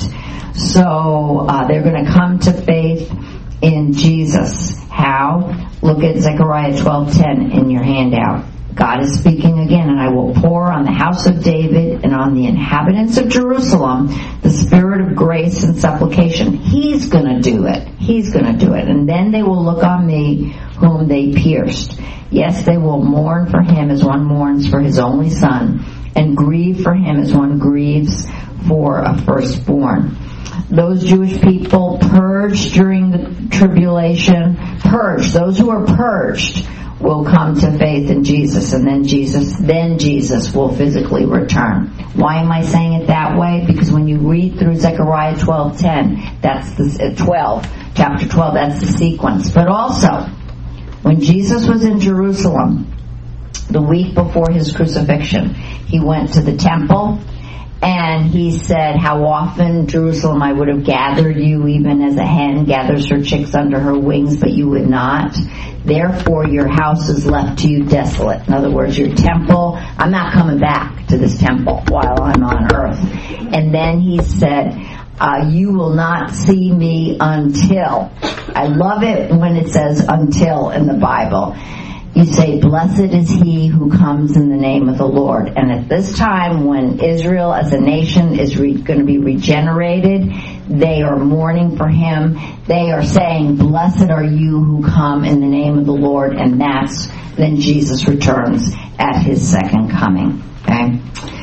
So, uh, they're going to come to faith in Jesus. How? Look at Zechariah twelve ten in your handout. God is speaking again, and I will pour on the house of David and on the inhabitants of Jerusalem the spirit of grace and supplication. He's going to do it. He's going to do it. And then they will look on me whom they pierced. Yes, they will mourn for him as one mourns for his only son, and grieve for him as one grieves for a firstborn. Those Jewish people purged during the tribulation, purged, those who are purged will come to faith in Jesus, and then Jesus, then Jesus will physically return. Why am I saying it that way? Because when you read through Zechariah twelve ten, that's the uh, twelve, chapter twelve, that's the sequence. But also, when Jesus was in Jerusalem, the week before his crucifixion, he went to the temple, And he said, how often, Jerusalem, I would have gathered you even as a hen gathers her chicks under her wings, but you would not. Therefore, your house is left to you desolate. In other words, your temple, I'm not coming back to this temple while I'm on earth. And then he said, uh, you will not see me until. I love it when it says until in the Bible. You say, blessed is he who comes in the name of the Lord. And at this time, when Israel as a nation is re- going to be regenerated, they are mourning for him. They are saying, blessed are you who come in the name of the Lord. And that's then Jesus returns at his second coming. Okay?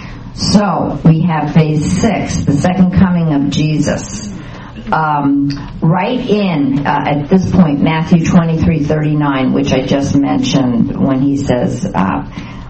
So, we have phase six, the second coming of Jesus. Um, right in, uh, at this point, Matthew twenty-three thirty-nine, which I just mentioned when he says, uh,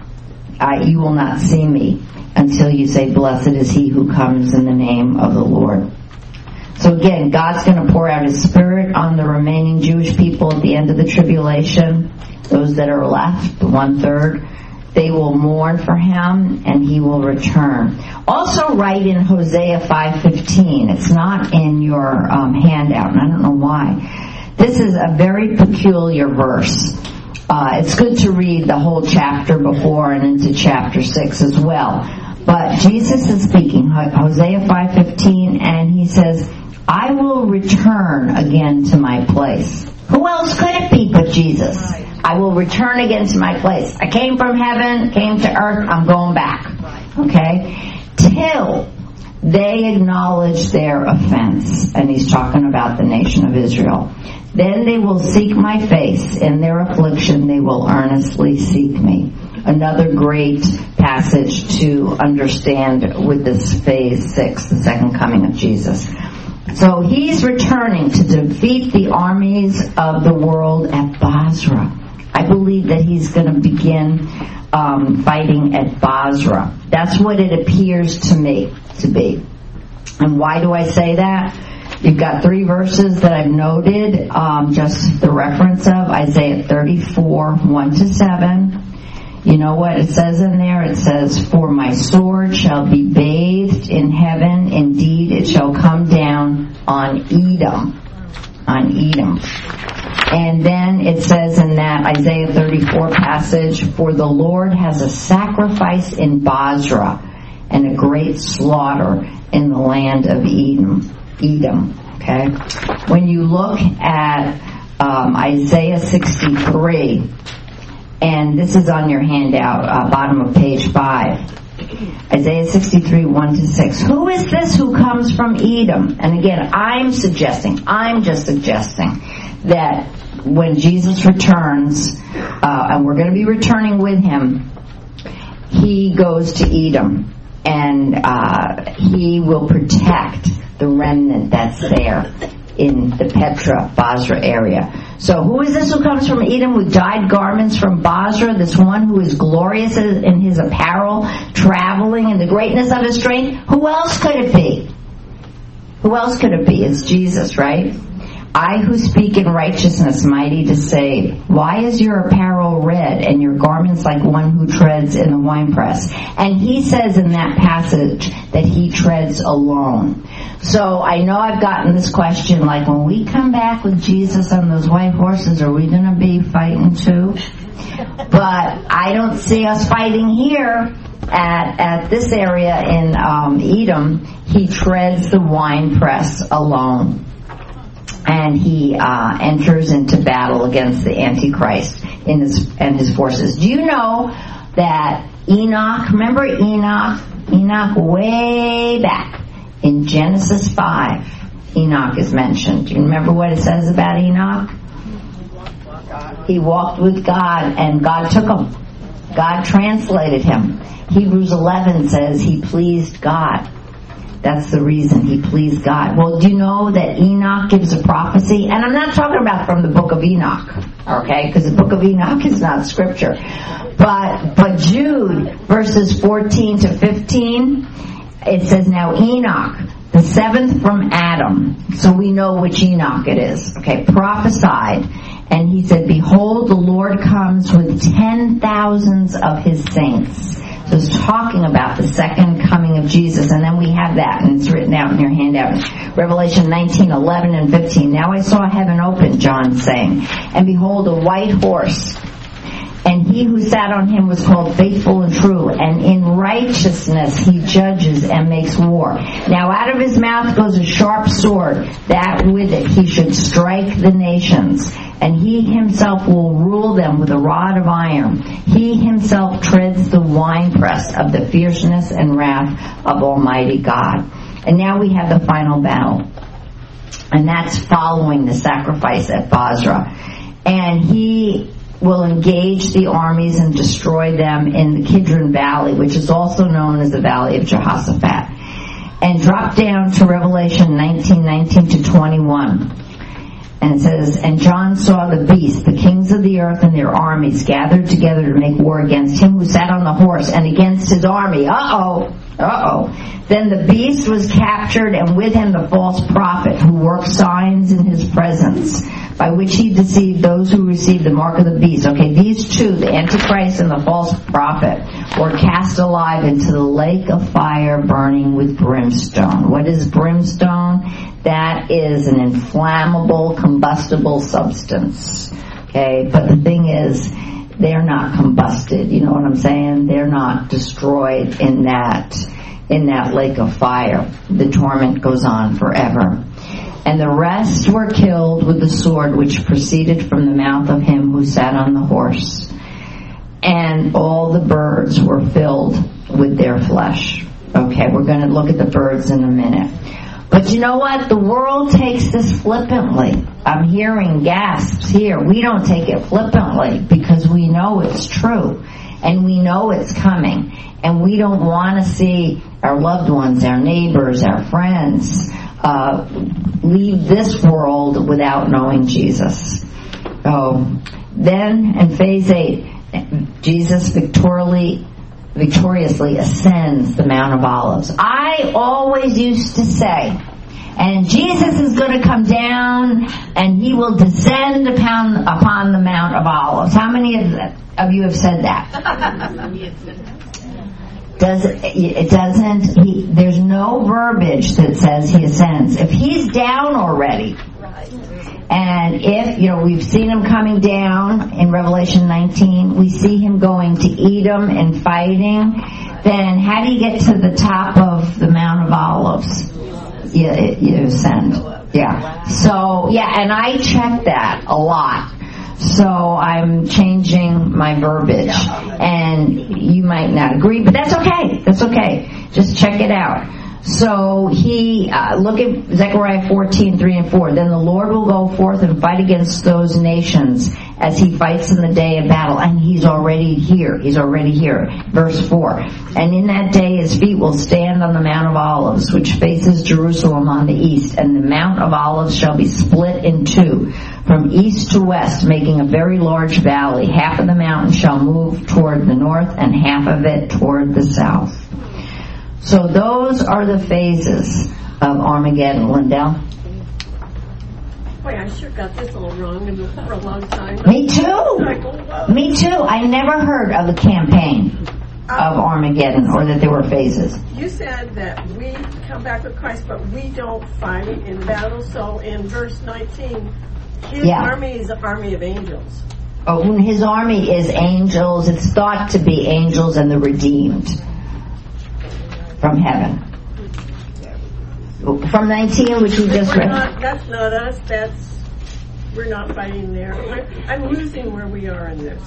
I, you will not see me until you say, blessed is he who comes in the name of the Lord. So again, God's going to pour out his Spirit on the remaining Jewish people at the end of the tribulation. Those that are left, the one-third, they will mourn for him and he will return. Also write in Hosea five fifteen. It's not in your um, handout, and I don't know why. This is a very peculiar verse. Uh, it's good to read the whole chapter before and into chapter six as well. But Jesus is speaking, Hosea five fifteen, and he says, I will return again to my place. Who else could it be but Jesus? I will return again to my place. I came from heaven, came to earth, I'm going back. Okay? Till they acknowledge their offense. And he's talking about the nation of Israel. Then they will seek my face. In their affliction they will earnestly seek me. Another great passage to understand with this phase six, the second coming of Jesus. So he's returning to defeat the armies of the world at Basra. I believe that he's going to begin um, fighting at Basra. That's what it appears to me to be. And why do I say that? You've got three verses that I've noted, um, just the reference of Isaiah thirty-four, one to seven. You know what it says in there? It says, for my sword shall be bathed in heaven. Indeed, it shall come down on Edom. On Edom. And then it says in that Isaiah thirty-four passage, for the Lord has a sacrifice in Basra and a great slaughter in the land of Edom. Edom. Okay? When you look at um, Isaiah sixty-three, and this is on your handout, uh, bottom of page five. Isaiah sixty-three, one to six. Who is this who comes from Edom? And again, I'm suggesting, I'm just suggesting that when Jesus returns, uh, and we're going to be returning with him, he goes to Edom, and uh, he will protect the remnant that's there in the Petra, Basra area. So who is this who comes from Edom with dyed garments from Basra? This one who is glorious in his apparel, traveling in the greatness of his strength? Who else could it be? Who else could it be? It's Jesus, right? I who speak in righteousness, mighty to save. Why is your apparel red and your garments like one who treads in the winepress? And he says in that passage that he treads alone. So I know I've gotten this question, like, when we come back with Jesus on those white horses, are we going to be fighting too? But I don't see us fighting here at at this area in um, Edom. He treads the winepress alone. And he uh, enters into battle against the Antichrist in his, and his forces. Do you know that Enoch, remember Enoch? Enoch way back in Genesis five, Enoch is mentioned. Do you remember what it says about Enoch? He walked with God, and God took him. God translated him. Hebrews eleven says he pleased God. That's the reason he pleased God. Well, do you know that Enoch gives a prophecy? And I'm not talking about from the book of Enoch, okay? Because the book of Enoch is not scripture. But but Jude, verses fourteen to fifteen, it says, now Enoch, the seventh from Adam, so we know which Enoch it is, okay, prophesied. And he said, behold, the Lord comes with ten thousands of his saints So it's talking about the second coming of Jesus. And then we have that, and it's written out in your handout. Revelation nineteen, eleven, and fifteen. Now I saw heaven open, John saying, and behold, a white horse. And he who sat on him was called Faithful and True, and in righteousness he judges and makes war. Now out of his mouth goes a sharp sword, that with it he should strike the nations, and he himself will rule them with a rod of iron. He himself treads the winepress of the fierceness and wrath of Almighty God. And now we have the final battle, and that's following the sacrifice at Basra. And he will engage the armies and destroy them in the Kidron Valley, which is also known as the Valley of Jehoshaphat. And drop down to Revelation nineteen, nineteen to twenty-one. And it says, and John saw the beast, the kings of the earth and their armies gathered together to make war against him who sat on the horse and against his army. Uh-oh, uh-oh. Then the beast was captured, and with him the false prophet who worked signs in his presence, by which he deceived those who received the mark of the beast. Okay, these two, the Antichrist and the false prophet, were cast alive into the lake of fire burning with brimstone. What is brimstone? That is an inflammable, combustible substance. Okay, but the thing is, they're not combusted. You know what I'm saying? They're not destroyed in that, in that lake of fire. The torment goes on forever. And the rest were killed with the sword which proceeded from the mouth of him who sat on the horse. And all the birds were filled with their flesh. Okay, we're going to look at the birds in a minute. But you know what? The world takes this flippantly. I'm hearing gasps here. We don't take it flippantly because we know it's true. And we know it's coming. And we don't want to see our loved ones, our neighbors, our friends, uh, leave this world without knowing Jesus. Oh, then in phase eight, Jesus victoriously, victoriously ascends the Mount of Olives. I always used to say, and Jesus is going to come down and he will descend upon, upon the Mount of Olives. How many of, of you have said that? Does it, it doesn't, he, there's no verbiage that says he ascends. If he's down already, and if, you know, we've seen him coming down in Revelation nineteen, we see him going to Edom and fighting, then how do you get to the top of the Mount of Olives? You, you ascend. Yeah. So, yeah, and I check that a lot. So I'm changing my verbiage, and you might not agree, but that's okay. That's okay. Just check it out. So he, uh, look at Zechariah fourteen, three and four. Then the Lord will go forth and fight against those nations as he fights in the day of battle. And he's already here. He's already here. Verse four. And in that day his feet will stand on the Mount of Olives, which faces Jerusalem on the east. And the Mount of Olives shall be split in two, from east to west, making a very large valley. Half of the mountain shall move toward the north, and half of it toward the south. So those are the phases of Armageddon. Lindell?
Boy, I sure got this all wrong for a long time.
Me too. Me too. I never heard of the campaign of Armageddon, or that there were phases.
You said that we come back with Christ, but we don't fight in battle. So in verse nineteen, his yeah. army is an army of angels.
Oh, his army is angels. It's thought to be angels and the redeemed from heaven. From nineteen, which we just read.
Not, that's not us. That's we're not fighting there. We're, I'm losing where we are in this.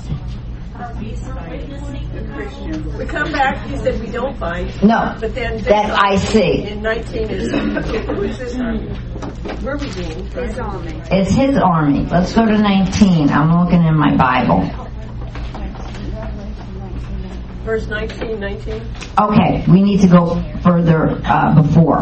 We come back. You said we don't fight.
No,
but then
that I see.
In nineteen is who's this army? We're redeemed. His army.
It's his army. Let's go to nineteen. I'm looking in my Bible.
Verse nineteen, nineteen.
Okay, we need to go further uh, before.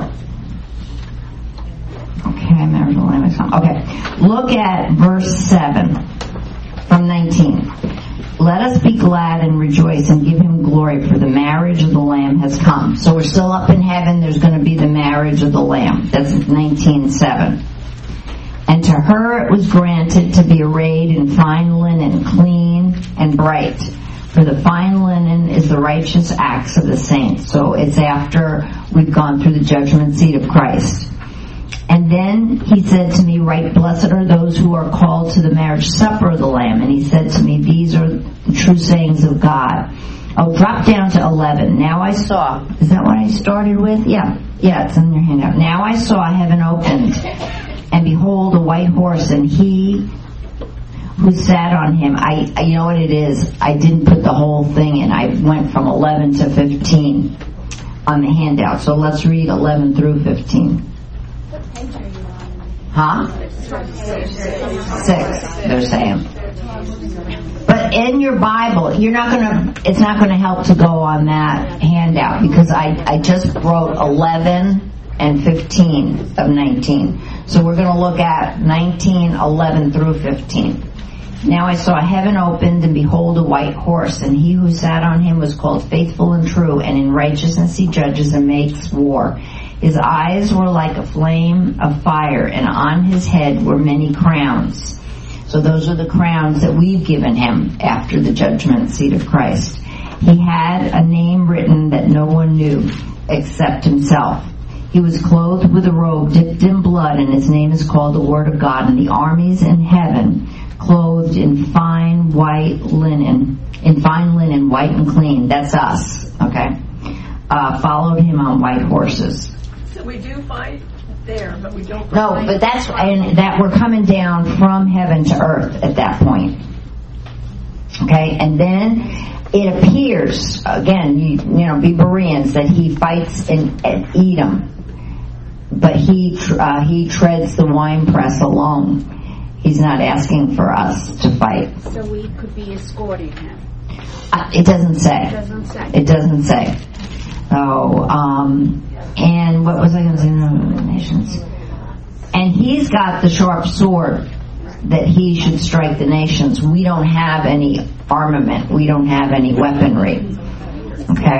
Okay, marriage will name some. Okay, look at verse seven from nineteen. Let us be glad and rejoice and give him glory, for the marriage of the Lamb has come. So we're still up in heaven. There's going to be the marriage of the Lamb. That's nineteen seven. And to her it was granted to be arrayed in fine linen, clean and bright. For the fine linen is the righteous acts of the saints. So it's after we've gone through the judgment seat of Christ. And then he said to me, write, blessed are those who are called to the marriage supper of the Lamb. And he said to me, these are the true sayings of God. Oh, drop down to eleven. Now I saw, is that what I started with? Yeah, yeah, it's in your handout. Now I saw heaven opened, and behold, a white horse, and he who sat on him. I, I, you know what it is? I didn't put the whole thing in. I went from eleven to fifteen on the handout. So let's read eleven through fifteen.
What page are you on?
Huh? Six, they're saying. But in your Bible, you're not gonna. It's not going to help to go on that handout because I, I just wrote eleven and fifteen of nineteen. So we're going to look at nineteen, eleven through fifteen. Now I saw heaven opened, and behold, a white horse, and he who sat on him was called Faithful and True, and in righteousness he judges and makes war. His eyes were like a flame of fire, and on his head were many crowns. So those are the crowns that we've given him after the judgment seat of Christ. He had a name written that no one knew except himself. He was clothed with a robe dipped in blood, and his name is called the Word of God. And the armies in heaven, clothed in fine white linen, in fine linen, white and clean, that's us, okay, uh, followed him on white horses.
So we do fight there, but we don't.
No, but that's and that we're coming down from heaven to earth at that point. Okay, and then it appears again, you, you know, be Bereans, that he fights in at Edom, but he uh, he treads the winepress alone. He's not asking for us to fight.
So we could be escorting him.
Uh, it doesn't say.
It doesn't say.
It doesn't say. Oh, um, and what was I going to say? Nations. And he's got the sharp sword that he should strike the nations. We don't have any armament. We don't have any weaponry. Okay?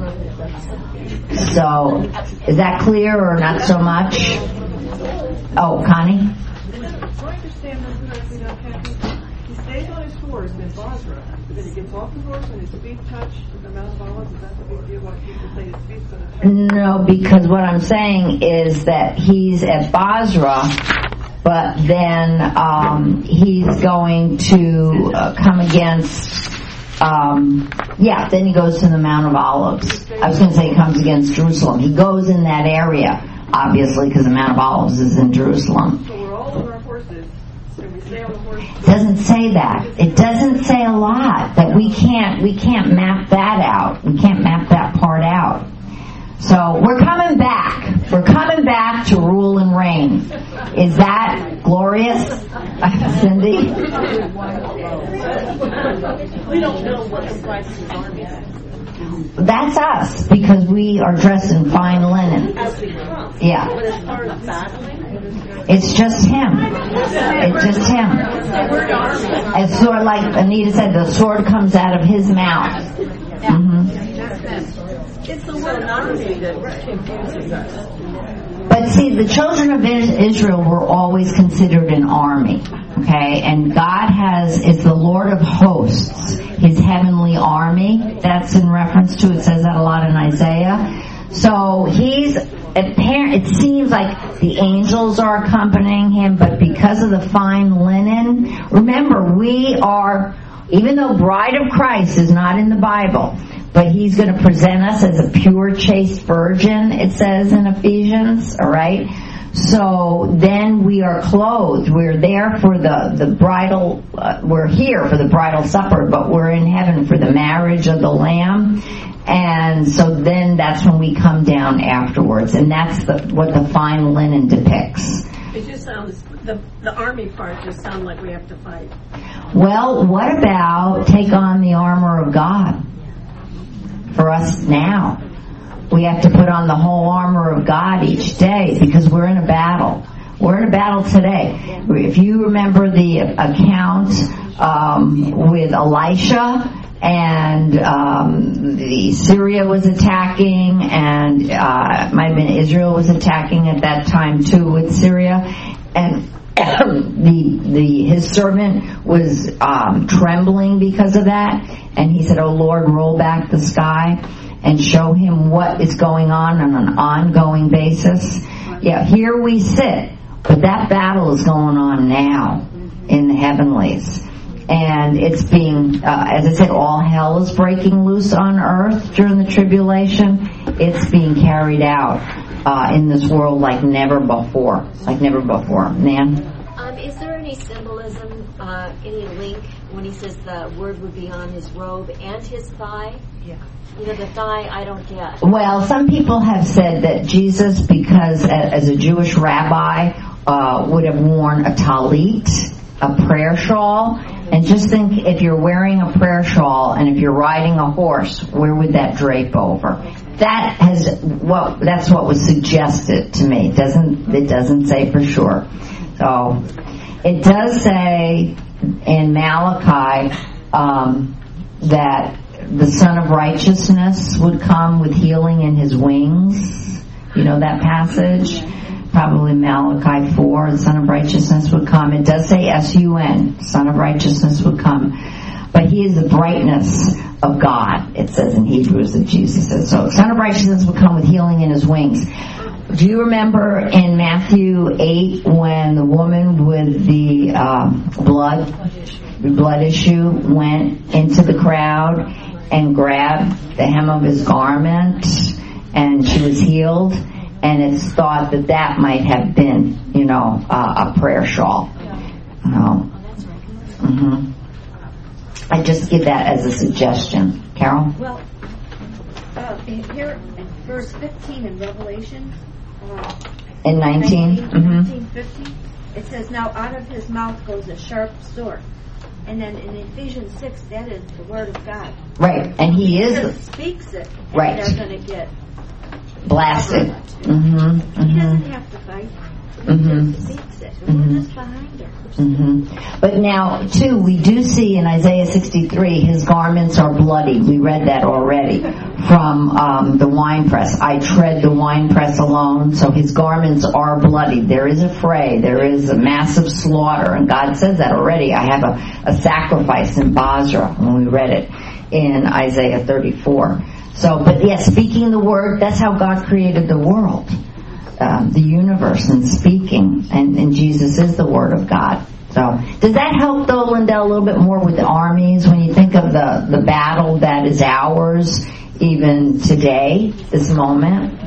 So, is that clear or not so much? Oh, Connie?
If I understand this correctly now, Kathy, he stays on his horse in Basra, but then he gets off the horse and his feet touch the Mount of Olives. Is that the big deal? Why people say his feet's going to touch?
No, because what I'm saying is that he's at Basra, but then um, he's going to uh, come against, um, yeah, then he goes to the Mount of Olives. I was going to say he comes against Jerusalem. He goes in that area, obviously, because the Mount of Olives is in Jerusalem.
So we're all on our horses. So we stay on the horse.
It doesn't say that. It doesn't say a lot. That we can't we can't map that out. We can't map that part out. So we're coming back. We're coming back to rule and reign. Is that glorious, Cindy?
We don't know what the price of his army is.
That's us, because we are dressed in fine linen.
As he comes.
Yeah.
But as far as battling,
It's just him. It's just him. It's sort of like Anita said, the sword comes out of his mouth. Mm-hmm.
it's the word army that confuses us.
But see, the children of Israel were always considered an army, okay? And God has is the Lord of hosts, his heavenly army. That's in reference to, it says that a lot in Isaiah. So he's, it seems like the angels are accompanying him, but because of the fine linen, remember, we are, even though bride of Christ is not in the Bible, but he's going to present us as a pure, chaste virgin, it says in Ephesians, all right? So then we are clothed. We're there for the, the bridal, uh, we're here for the bridal supper, but we're in heaven for the marriage of the Lamb. And so then that's when we come down afterwards. And that's the, what the fine linen depicts.
It just sounds, the, the army part just sounds like we have to fight.
Well, what about take on the armor of God? For us now, we have to put on the whole armor of God each day because we're in a battle. We're in a battle today. If you remember the account um, with Elisha, and um, the Syria was attacking, and uh, it might have been Israel was attacking at that time too with Syria, and the the his servant was um, trembling because of that, and he said, "Oh Lord, roll back the sky and show him what is going on on an ongoing basis." Yeah, here we sit, but that battle is going on now in the heavenlies. And it's being, uh, as I said, all hell is breaking loose on earth during the tribulation. It's being carried out uh, in this world like never before. Like never before. Nan?
Um, is there any symbolism, uh, any link when he says the word would be on his robe and his thigh? Yeah. You know, the thigh I don't get.
Well, some people have said that Jesus, because as a Jewish rabbi, uh, would have worn a talit, a prayer shawl. And just think, if you're wearing a prayer shawl and if you're riding a horse, where would that drape over? That has well, that's what was suggested to me. It doesn't it doesn't say for sure. So it does say in Malachi um, that the Son of Righteousness would come with healing in his wings. You know that passage? Probably Malachi four, the Son of Righteousness would come. It does say S U N, Son of Righteousness would come. But he is the brightness of God, it says in Hebrews that Jesus says. So Son of Righteousness would come with healing in his wings. Do you remember in Matthew eight when the woman with the um, blood, the blood issue went into the crowd and grabbed the hem of his garment and she was healed? And it's thought that that might have been, you know, uh, a prayer shawl. Um, mm-hmm. I just give that as a suggestion. Carol?
Well, uh, here in verse fifteen in Revelation. Uh,
in nineteen?
nineteen,
Mm-hmm.
nineteen fifty, it says, "Now out of his mouth goes a sharp sword." And then in Ephesians six, that is the word of God.
Right, and he is.
He speaks it, and
right.
they're going to get
blasted. Mm-hmm, mm-hmm.
He doesn't have to fight.
Mm-hmm.
He speaks it.
Mm-hmm.
We're just behind her.
Mm-hmm. But now, too, we do see in Isaiah sixty-three, his garments are bloody. We read that already from um, the winepress. I tread the winepress alone, so his garments are bloody. There is a fray. There is a massive slaughter, and God says that already. I have a, a sacrifice in Basra when we read it in Isaiah thirty-four. So, but yes, speaking the word, that's how God created the world, um, the universe, and speaking. And, and Jesus is the Word of God. So, does that help, though, Lindell, a little bit more with the armies when you think of the, the battle that is ours even today, this moment?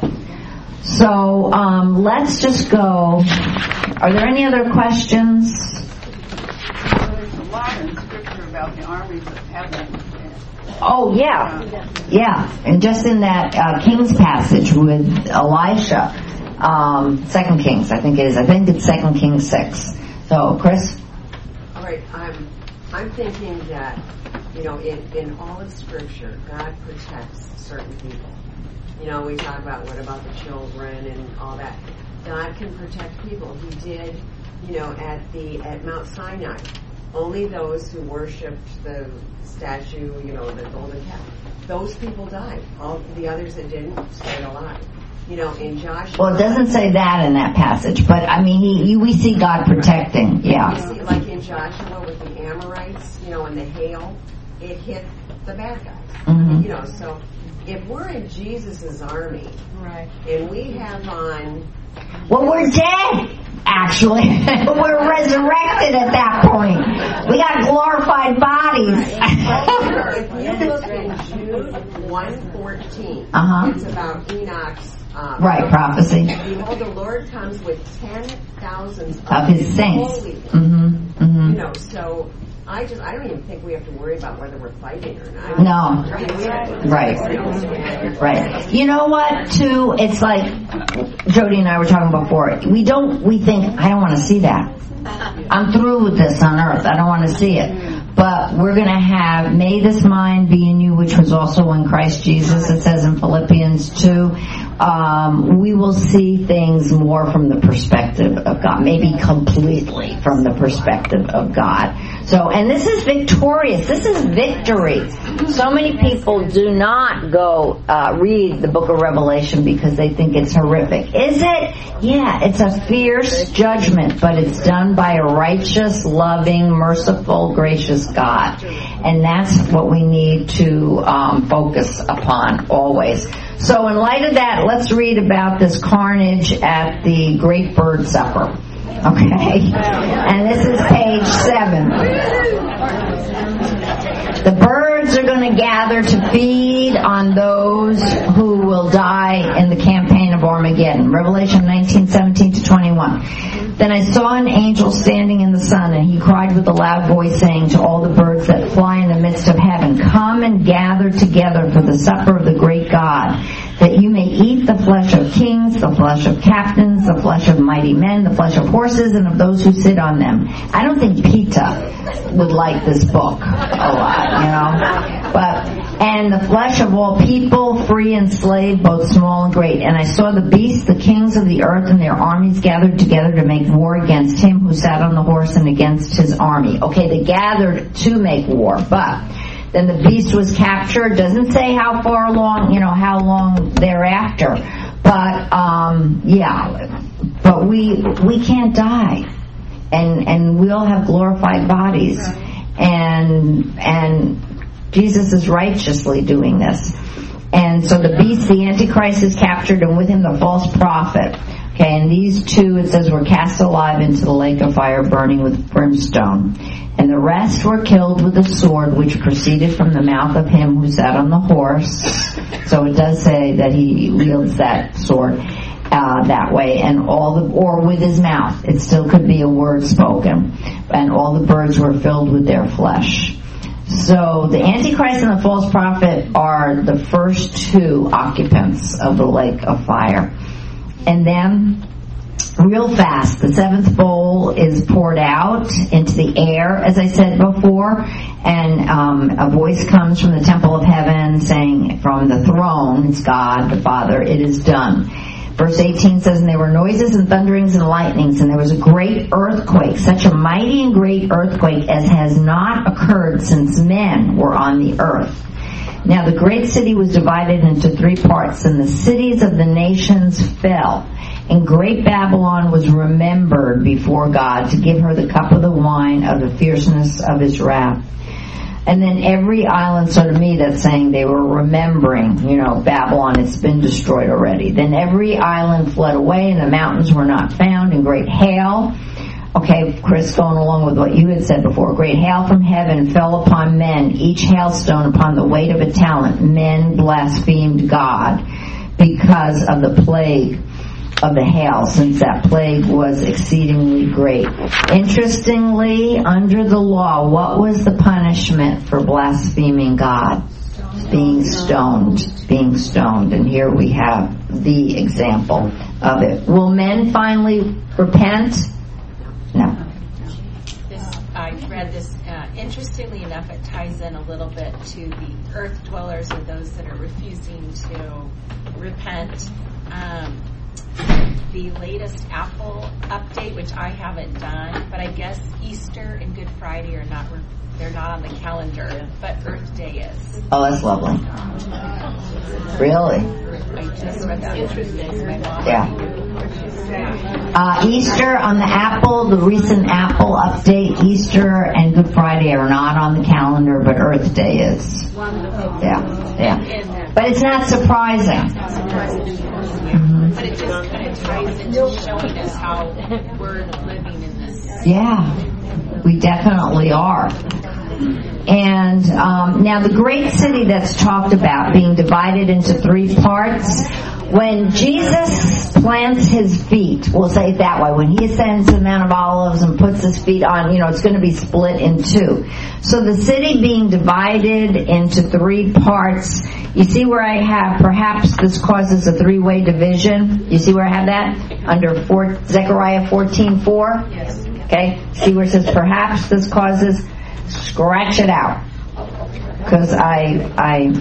So, um, let's just go. Are there any other questions?
Well, there's a lot in Scripture about the armies of heaven.
Oh, yeah. Yeah. And just in that uh, King's passage with Elisha, um, Second Kings, I think it is. I think it's Second Kings six. So, Chris?
All right. I'm, I'm thinking that, you know, in, in all of Scripture, God protects certain people. You know, we talk about what about the children and all that. God can protect people. He did, you know, at the at Mount Sinai. Only those who worshipped the statue, you know, the golden calf, those people died. All the others that didn't stayed alive. You know, in Joshua.
Well, it doesn't say that in that passage, but I mean, he, you, we see God protecting. Yeah.
You see, like in Joshua with the Amorites, you know, and the hail, it hit the bad guys.
Mm-hmm.
You know, so if we're in Jesus' army, right, and we have on.
Well, we're dead, actually. We're resurrected at that point. We got glorified bodies.
If you look in Jude one fourteen,
uh-huh.
It's about Enoch's um,
right, prophecy.
Behold, the Lord comes with ten thousands of,
of his saints.
Holy
mm-hmm, mm-hmm.
You know, so I just I don't even think we have to worry about whether we're fighting or not.
No.
Right.
Right. You know what, too? It's like Jody and I were talking before. We don't, we think, I don't want to see that. I'm through with this on earth. I don't want to see it. But we're going to have, may this mind be in you, which was also in Christ Jesus, it says in Philippians two. um, we will see things more from the perspective of God, maybe completely from the perspective of God. So, and this is victorious. This is victory. So many people do not go uh, read the book of Revelation because they think it's horrific. Is it? Yeah, it's a fierce judgment, but it's done by a righteous, loving, merciful, gracious God. And that's what we need to um, focus upon always. So in light of that, let's read about this carnage at the Great Bird Supper. Okay? And this is page seven. The birds are going to gather to feed on those who will die in the campaign of Armageddon. Revelation nineteen, seventeen to twenty-one. Then I saw an angel standing in the sun, and he cried with a loud voice, saying to all the birds that fly in the midst of heaven, come and gather together for the supper of the great God, that you may eat the flesh of kings, the flesh of captains, the flesh of mighty men, the flesh of horses, and of those who sit on them. I don't think Peter would like this book a lot, you know. But, and the flesh of all people, free and slave, both small and great. And I saw the beasts, the kings of the earth, and their armies gathered together to make war against him who sat on the horse and against his army. Okay, they gathered to make war, but then the beast was captured. Doesn't say how far along, you know, how long thereafter. But, um, yeah, but we, we can't die. And, and we'll have glorified bodies. And, and Jesus is righteously doing this. And so the beast, the Antichrist, is captured, and with him the false prophet. Okay, and these two, it says, were cast alive into the lake of fire burning with brimstone. And the rest were killed with a sword which proceeded from the mouth of him who sat on the horse. So it does say that he wields that sword uh, that way, and all the, or with his mouth. It still could be a word spoken. And all the birds were filled with their flesh. So the Antichrist and the false prophet are the first two occupants of the lake of fire. And then, real fast, the seventh bowl is poured out into the air, as I said before, and um, a voice comes from the temple of heaven saying, from the throne, it's God the Father, it is done. Verse eighteen says, and there were noises and thunderings and lightnings, and there was a great earthquake, such a mighty and great earthquake as has not occurred since men were on the earth. Now the great city was divided into three parts, and the cities of the nations fell. And great Babylon was remembered before God to give her the cup of the wine of the fierceness of his wrath. And then every island, so to me that's saying they were remembering, you know, Babylon, it's been destroyed already. Then every island fled away, and the mountains were not found, and great hail. Okay, Chris, going along with what you had said before. Great hail from heaven fell upon men, each hailstone upon the weight of a talent. Men blasphemed God because of the plague of the hail, since that plague was exceedingly great. Interestingly, under the law, what was the punishment for blaspheming God? Being stoned. Being stoned. And here we have the example of it. Will men finally repent? No.
This, I read this, uh, interestingly enough, it ties in a little bit to the earth dwellers, or those that are refusing to repent. Um, the latest Apple update, which I haven't done, but I guess Easter and Good Friday are not, re- they're not on the calendar, but Earth Day is.
Oh, that's lovely. Really?
I just read that. Interesting. My mom.
Yeah. Uh, Easter on the Apple, the recent Apple update, Easter and Good Friday are not on the calendar, but Earth Day is.
Wonderful.
Yeah, yeah. But it's not surprising.
It's not surprising. Mm-hmm. But it just kind of ties into showing us how we're living in this.
Yeah, we definitely are. And um, now the great city that's talked about being divided into three parts, when Jesus plants his feet, we'll say it that way, when he ascends to the Mount of Olives and puts his feet on, you know, it's going to be split in two. So the city being divided into three parts, you see where I have, perhaps this causes a three-way division? You see where I have that? Under four, Zechariah fourteen four?
Yes.
Okay, see where it says perhaps this causes, scratch it out. Because I, I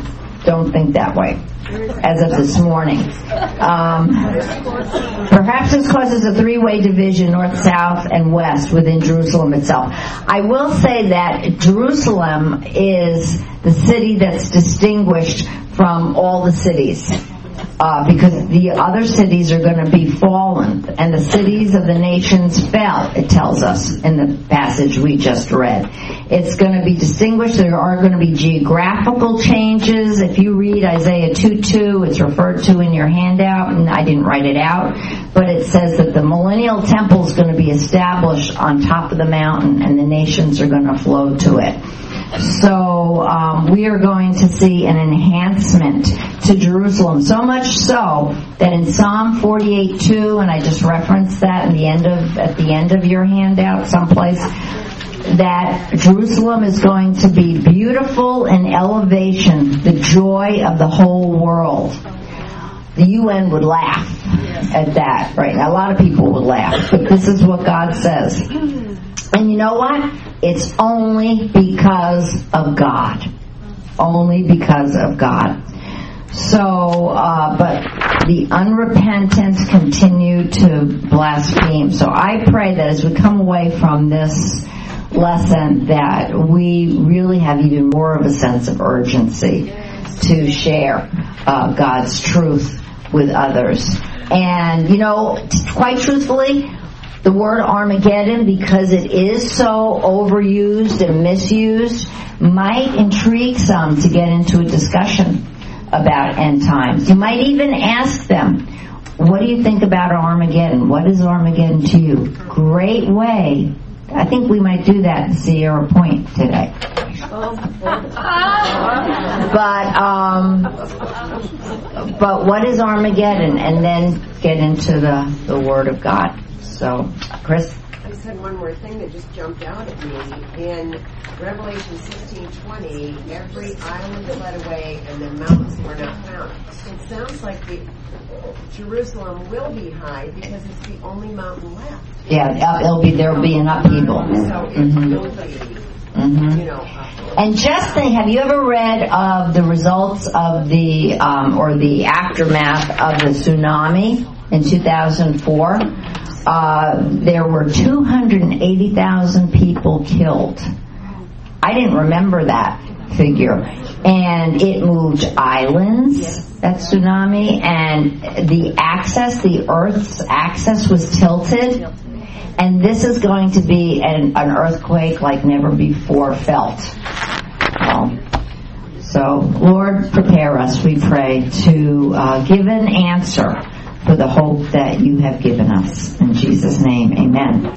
don't think that way as of this morning. Um, perhaps this causes a three-way division, north, south, and west within Jerusalem itself. I will say that Jerusalem is the city that's distinguished from all the cities. Uh, because the other cities are going to be fallen, and the cities of the nations fell, it tells us in the passage we just read. It's going to be distinguished. There are going to be geographical changes. If you read Isaiah two two, it's referred to in your handout, and I didn't write it out, but it says that the millennial temple is going to be established on top of the mountain, and the nations are going to flow to it. So um, we are going to see an enhancement to Jerusalem, so much so that in Psalm forty-eight two, and I just referenced that in the end of at the end of your handout someplace, that Jerusalem is going to be beautiful in elevation, the joy of the whole world. The U N would laugh at that right now. A lot of people would laugh, but this is what God says. And you know what? It's only because of God. Only because of God. So, uh, but the unrepentant continue to blaspheme. So I pray that as we come away from this lesson, that we really have even more of a sense of urgency to share uh, God's truth with others. And, you know, quite truthfully, the word Armageddon, because it is so overused and misused, might intrigue some to get into a discussion about end times. You might even ask them, what do you think about Armageddon? What is Armageddon to you? Great way. I think we might do that in Sierra Point today. But um, but what is Armageddon? And then get into the, the Word of God. So, Chris?
I just had one more thing that just jumped out at me. In Revelation sixteen twenty, every island fled away and the mountains were not found. It sounds like the Jerusalem will be high because it's the only mountain left.
Yeah, it'll be there'll be an upheaval.
So it
Mm-hmm.
will be,
Mm-hmm.
you know.
And just think, have you ever read of the results of the um, or the aftermath of the tsunami in two thousand four? Uh, there were two hundred eighty thousand people killed. I didn't remember that figure. And it moved islands, that tsunami, and the access, the Earth's access was tilted. And this is going to be an, an earthquake like never before felt. Um, so, Lord, prepare us, we pray, to uh, give an answer for the hope that you have given us. In Jesus' name, amen.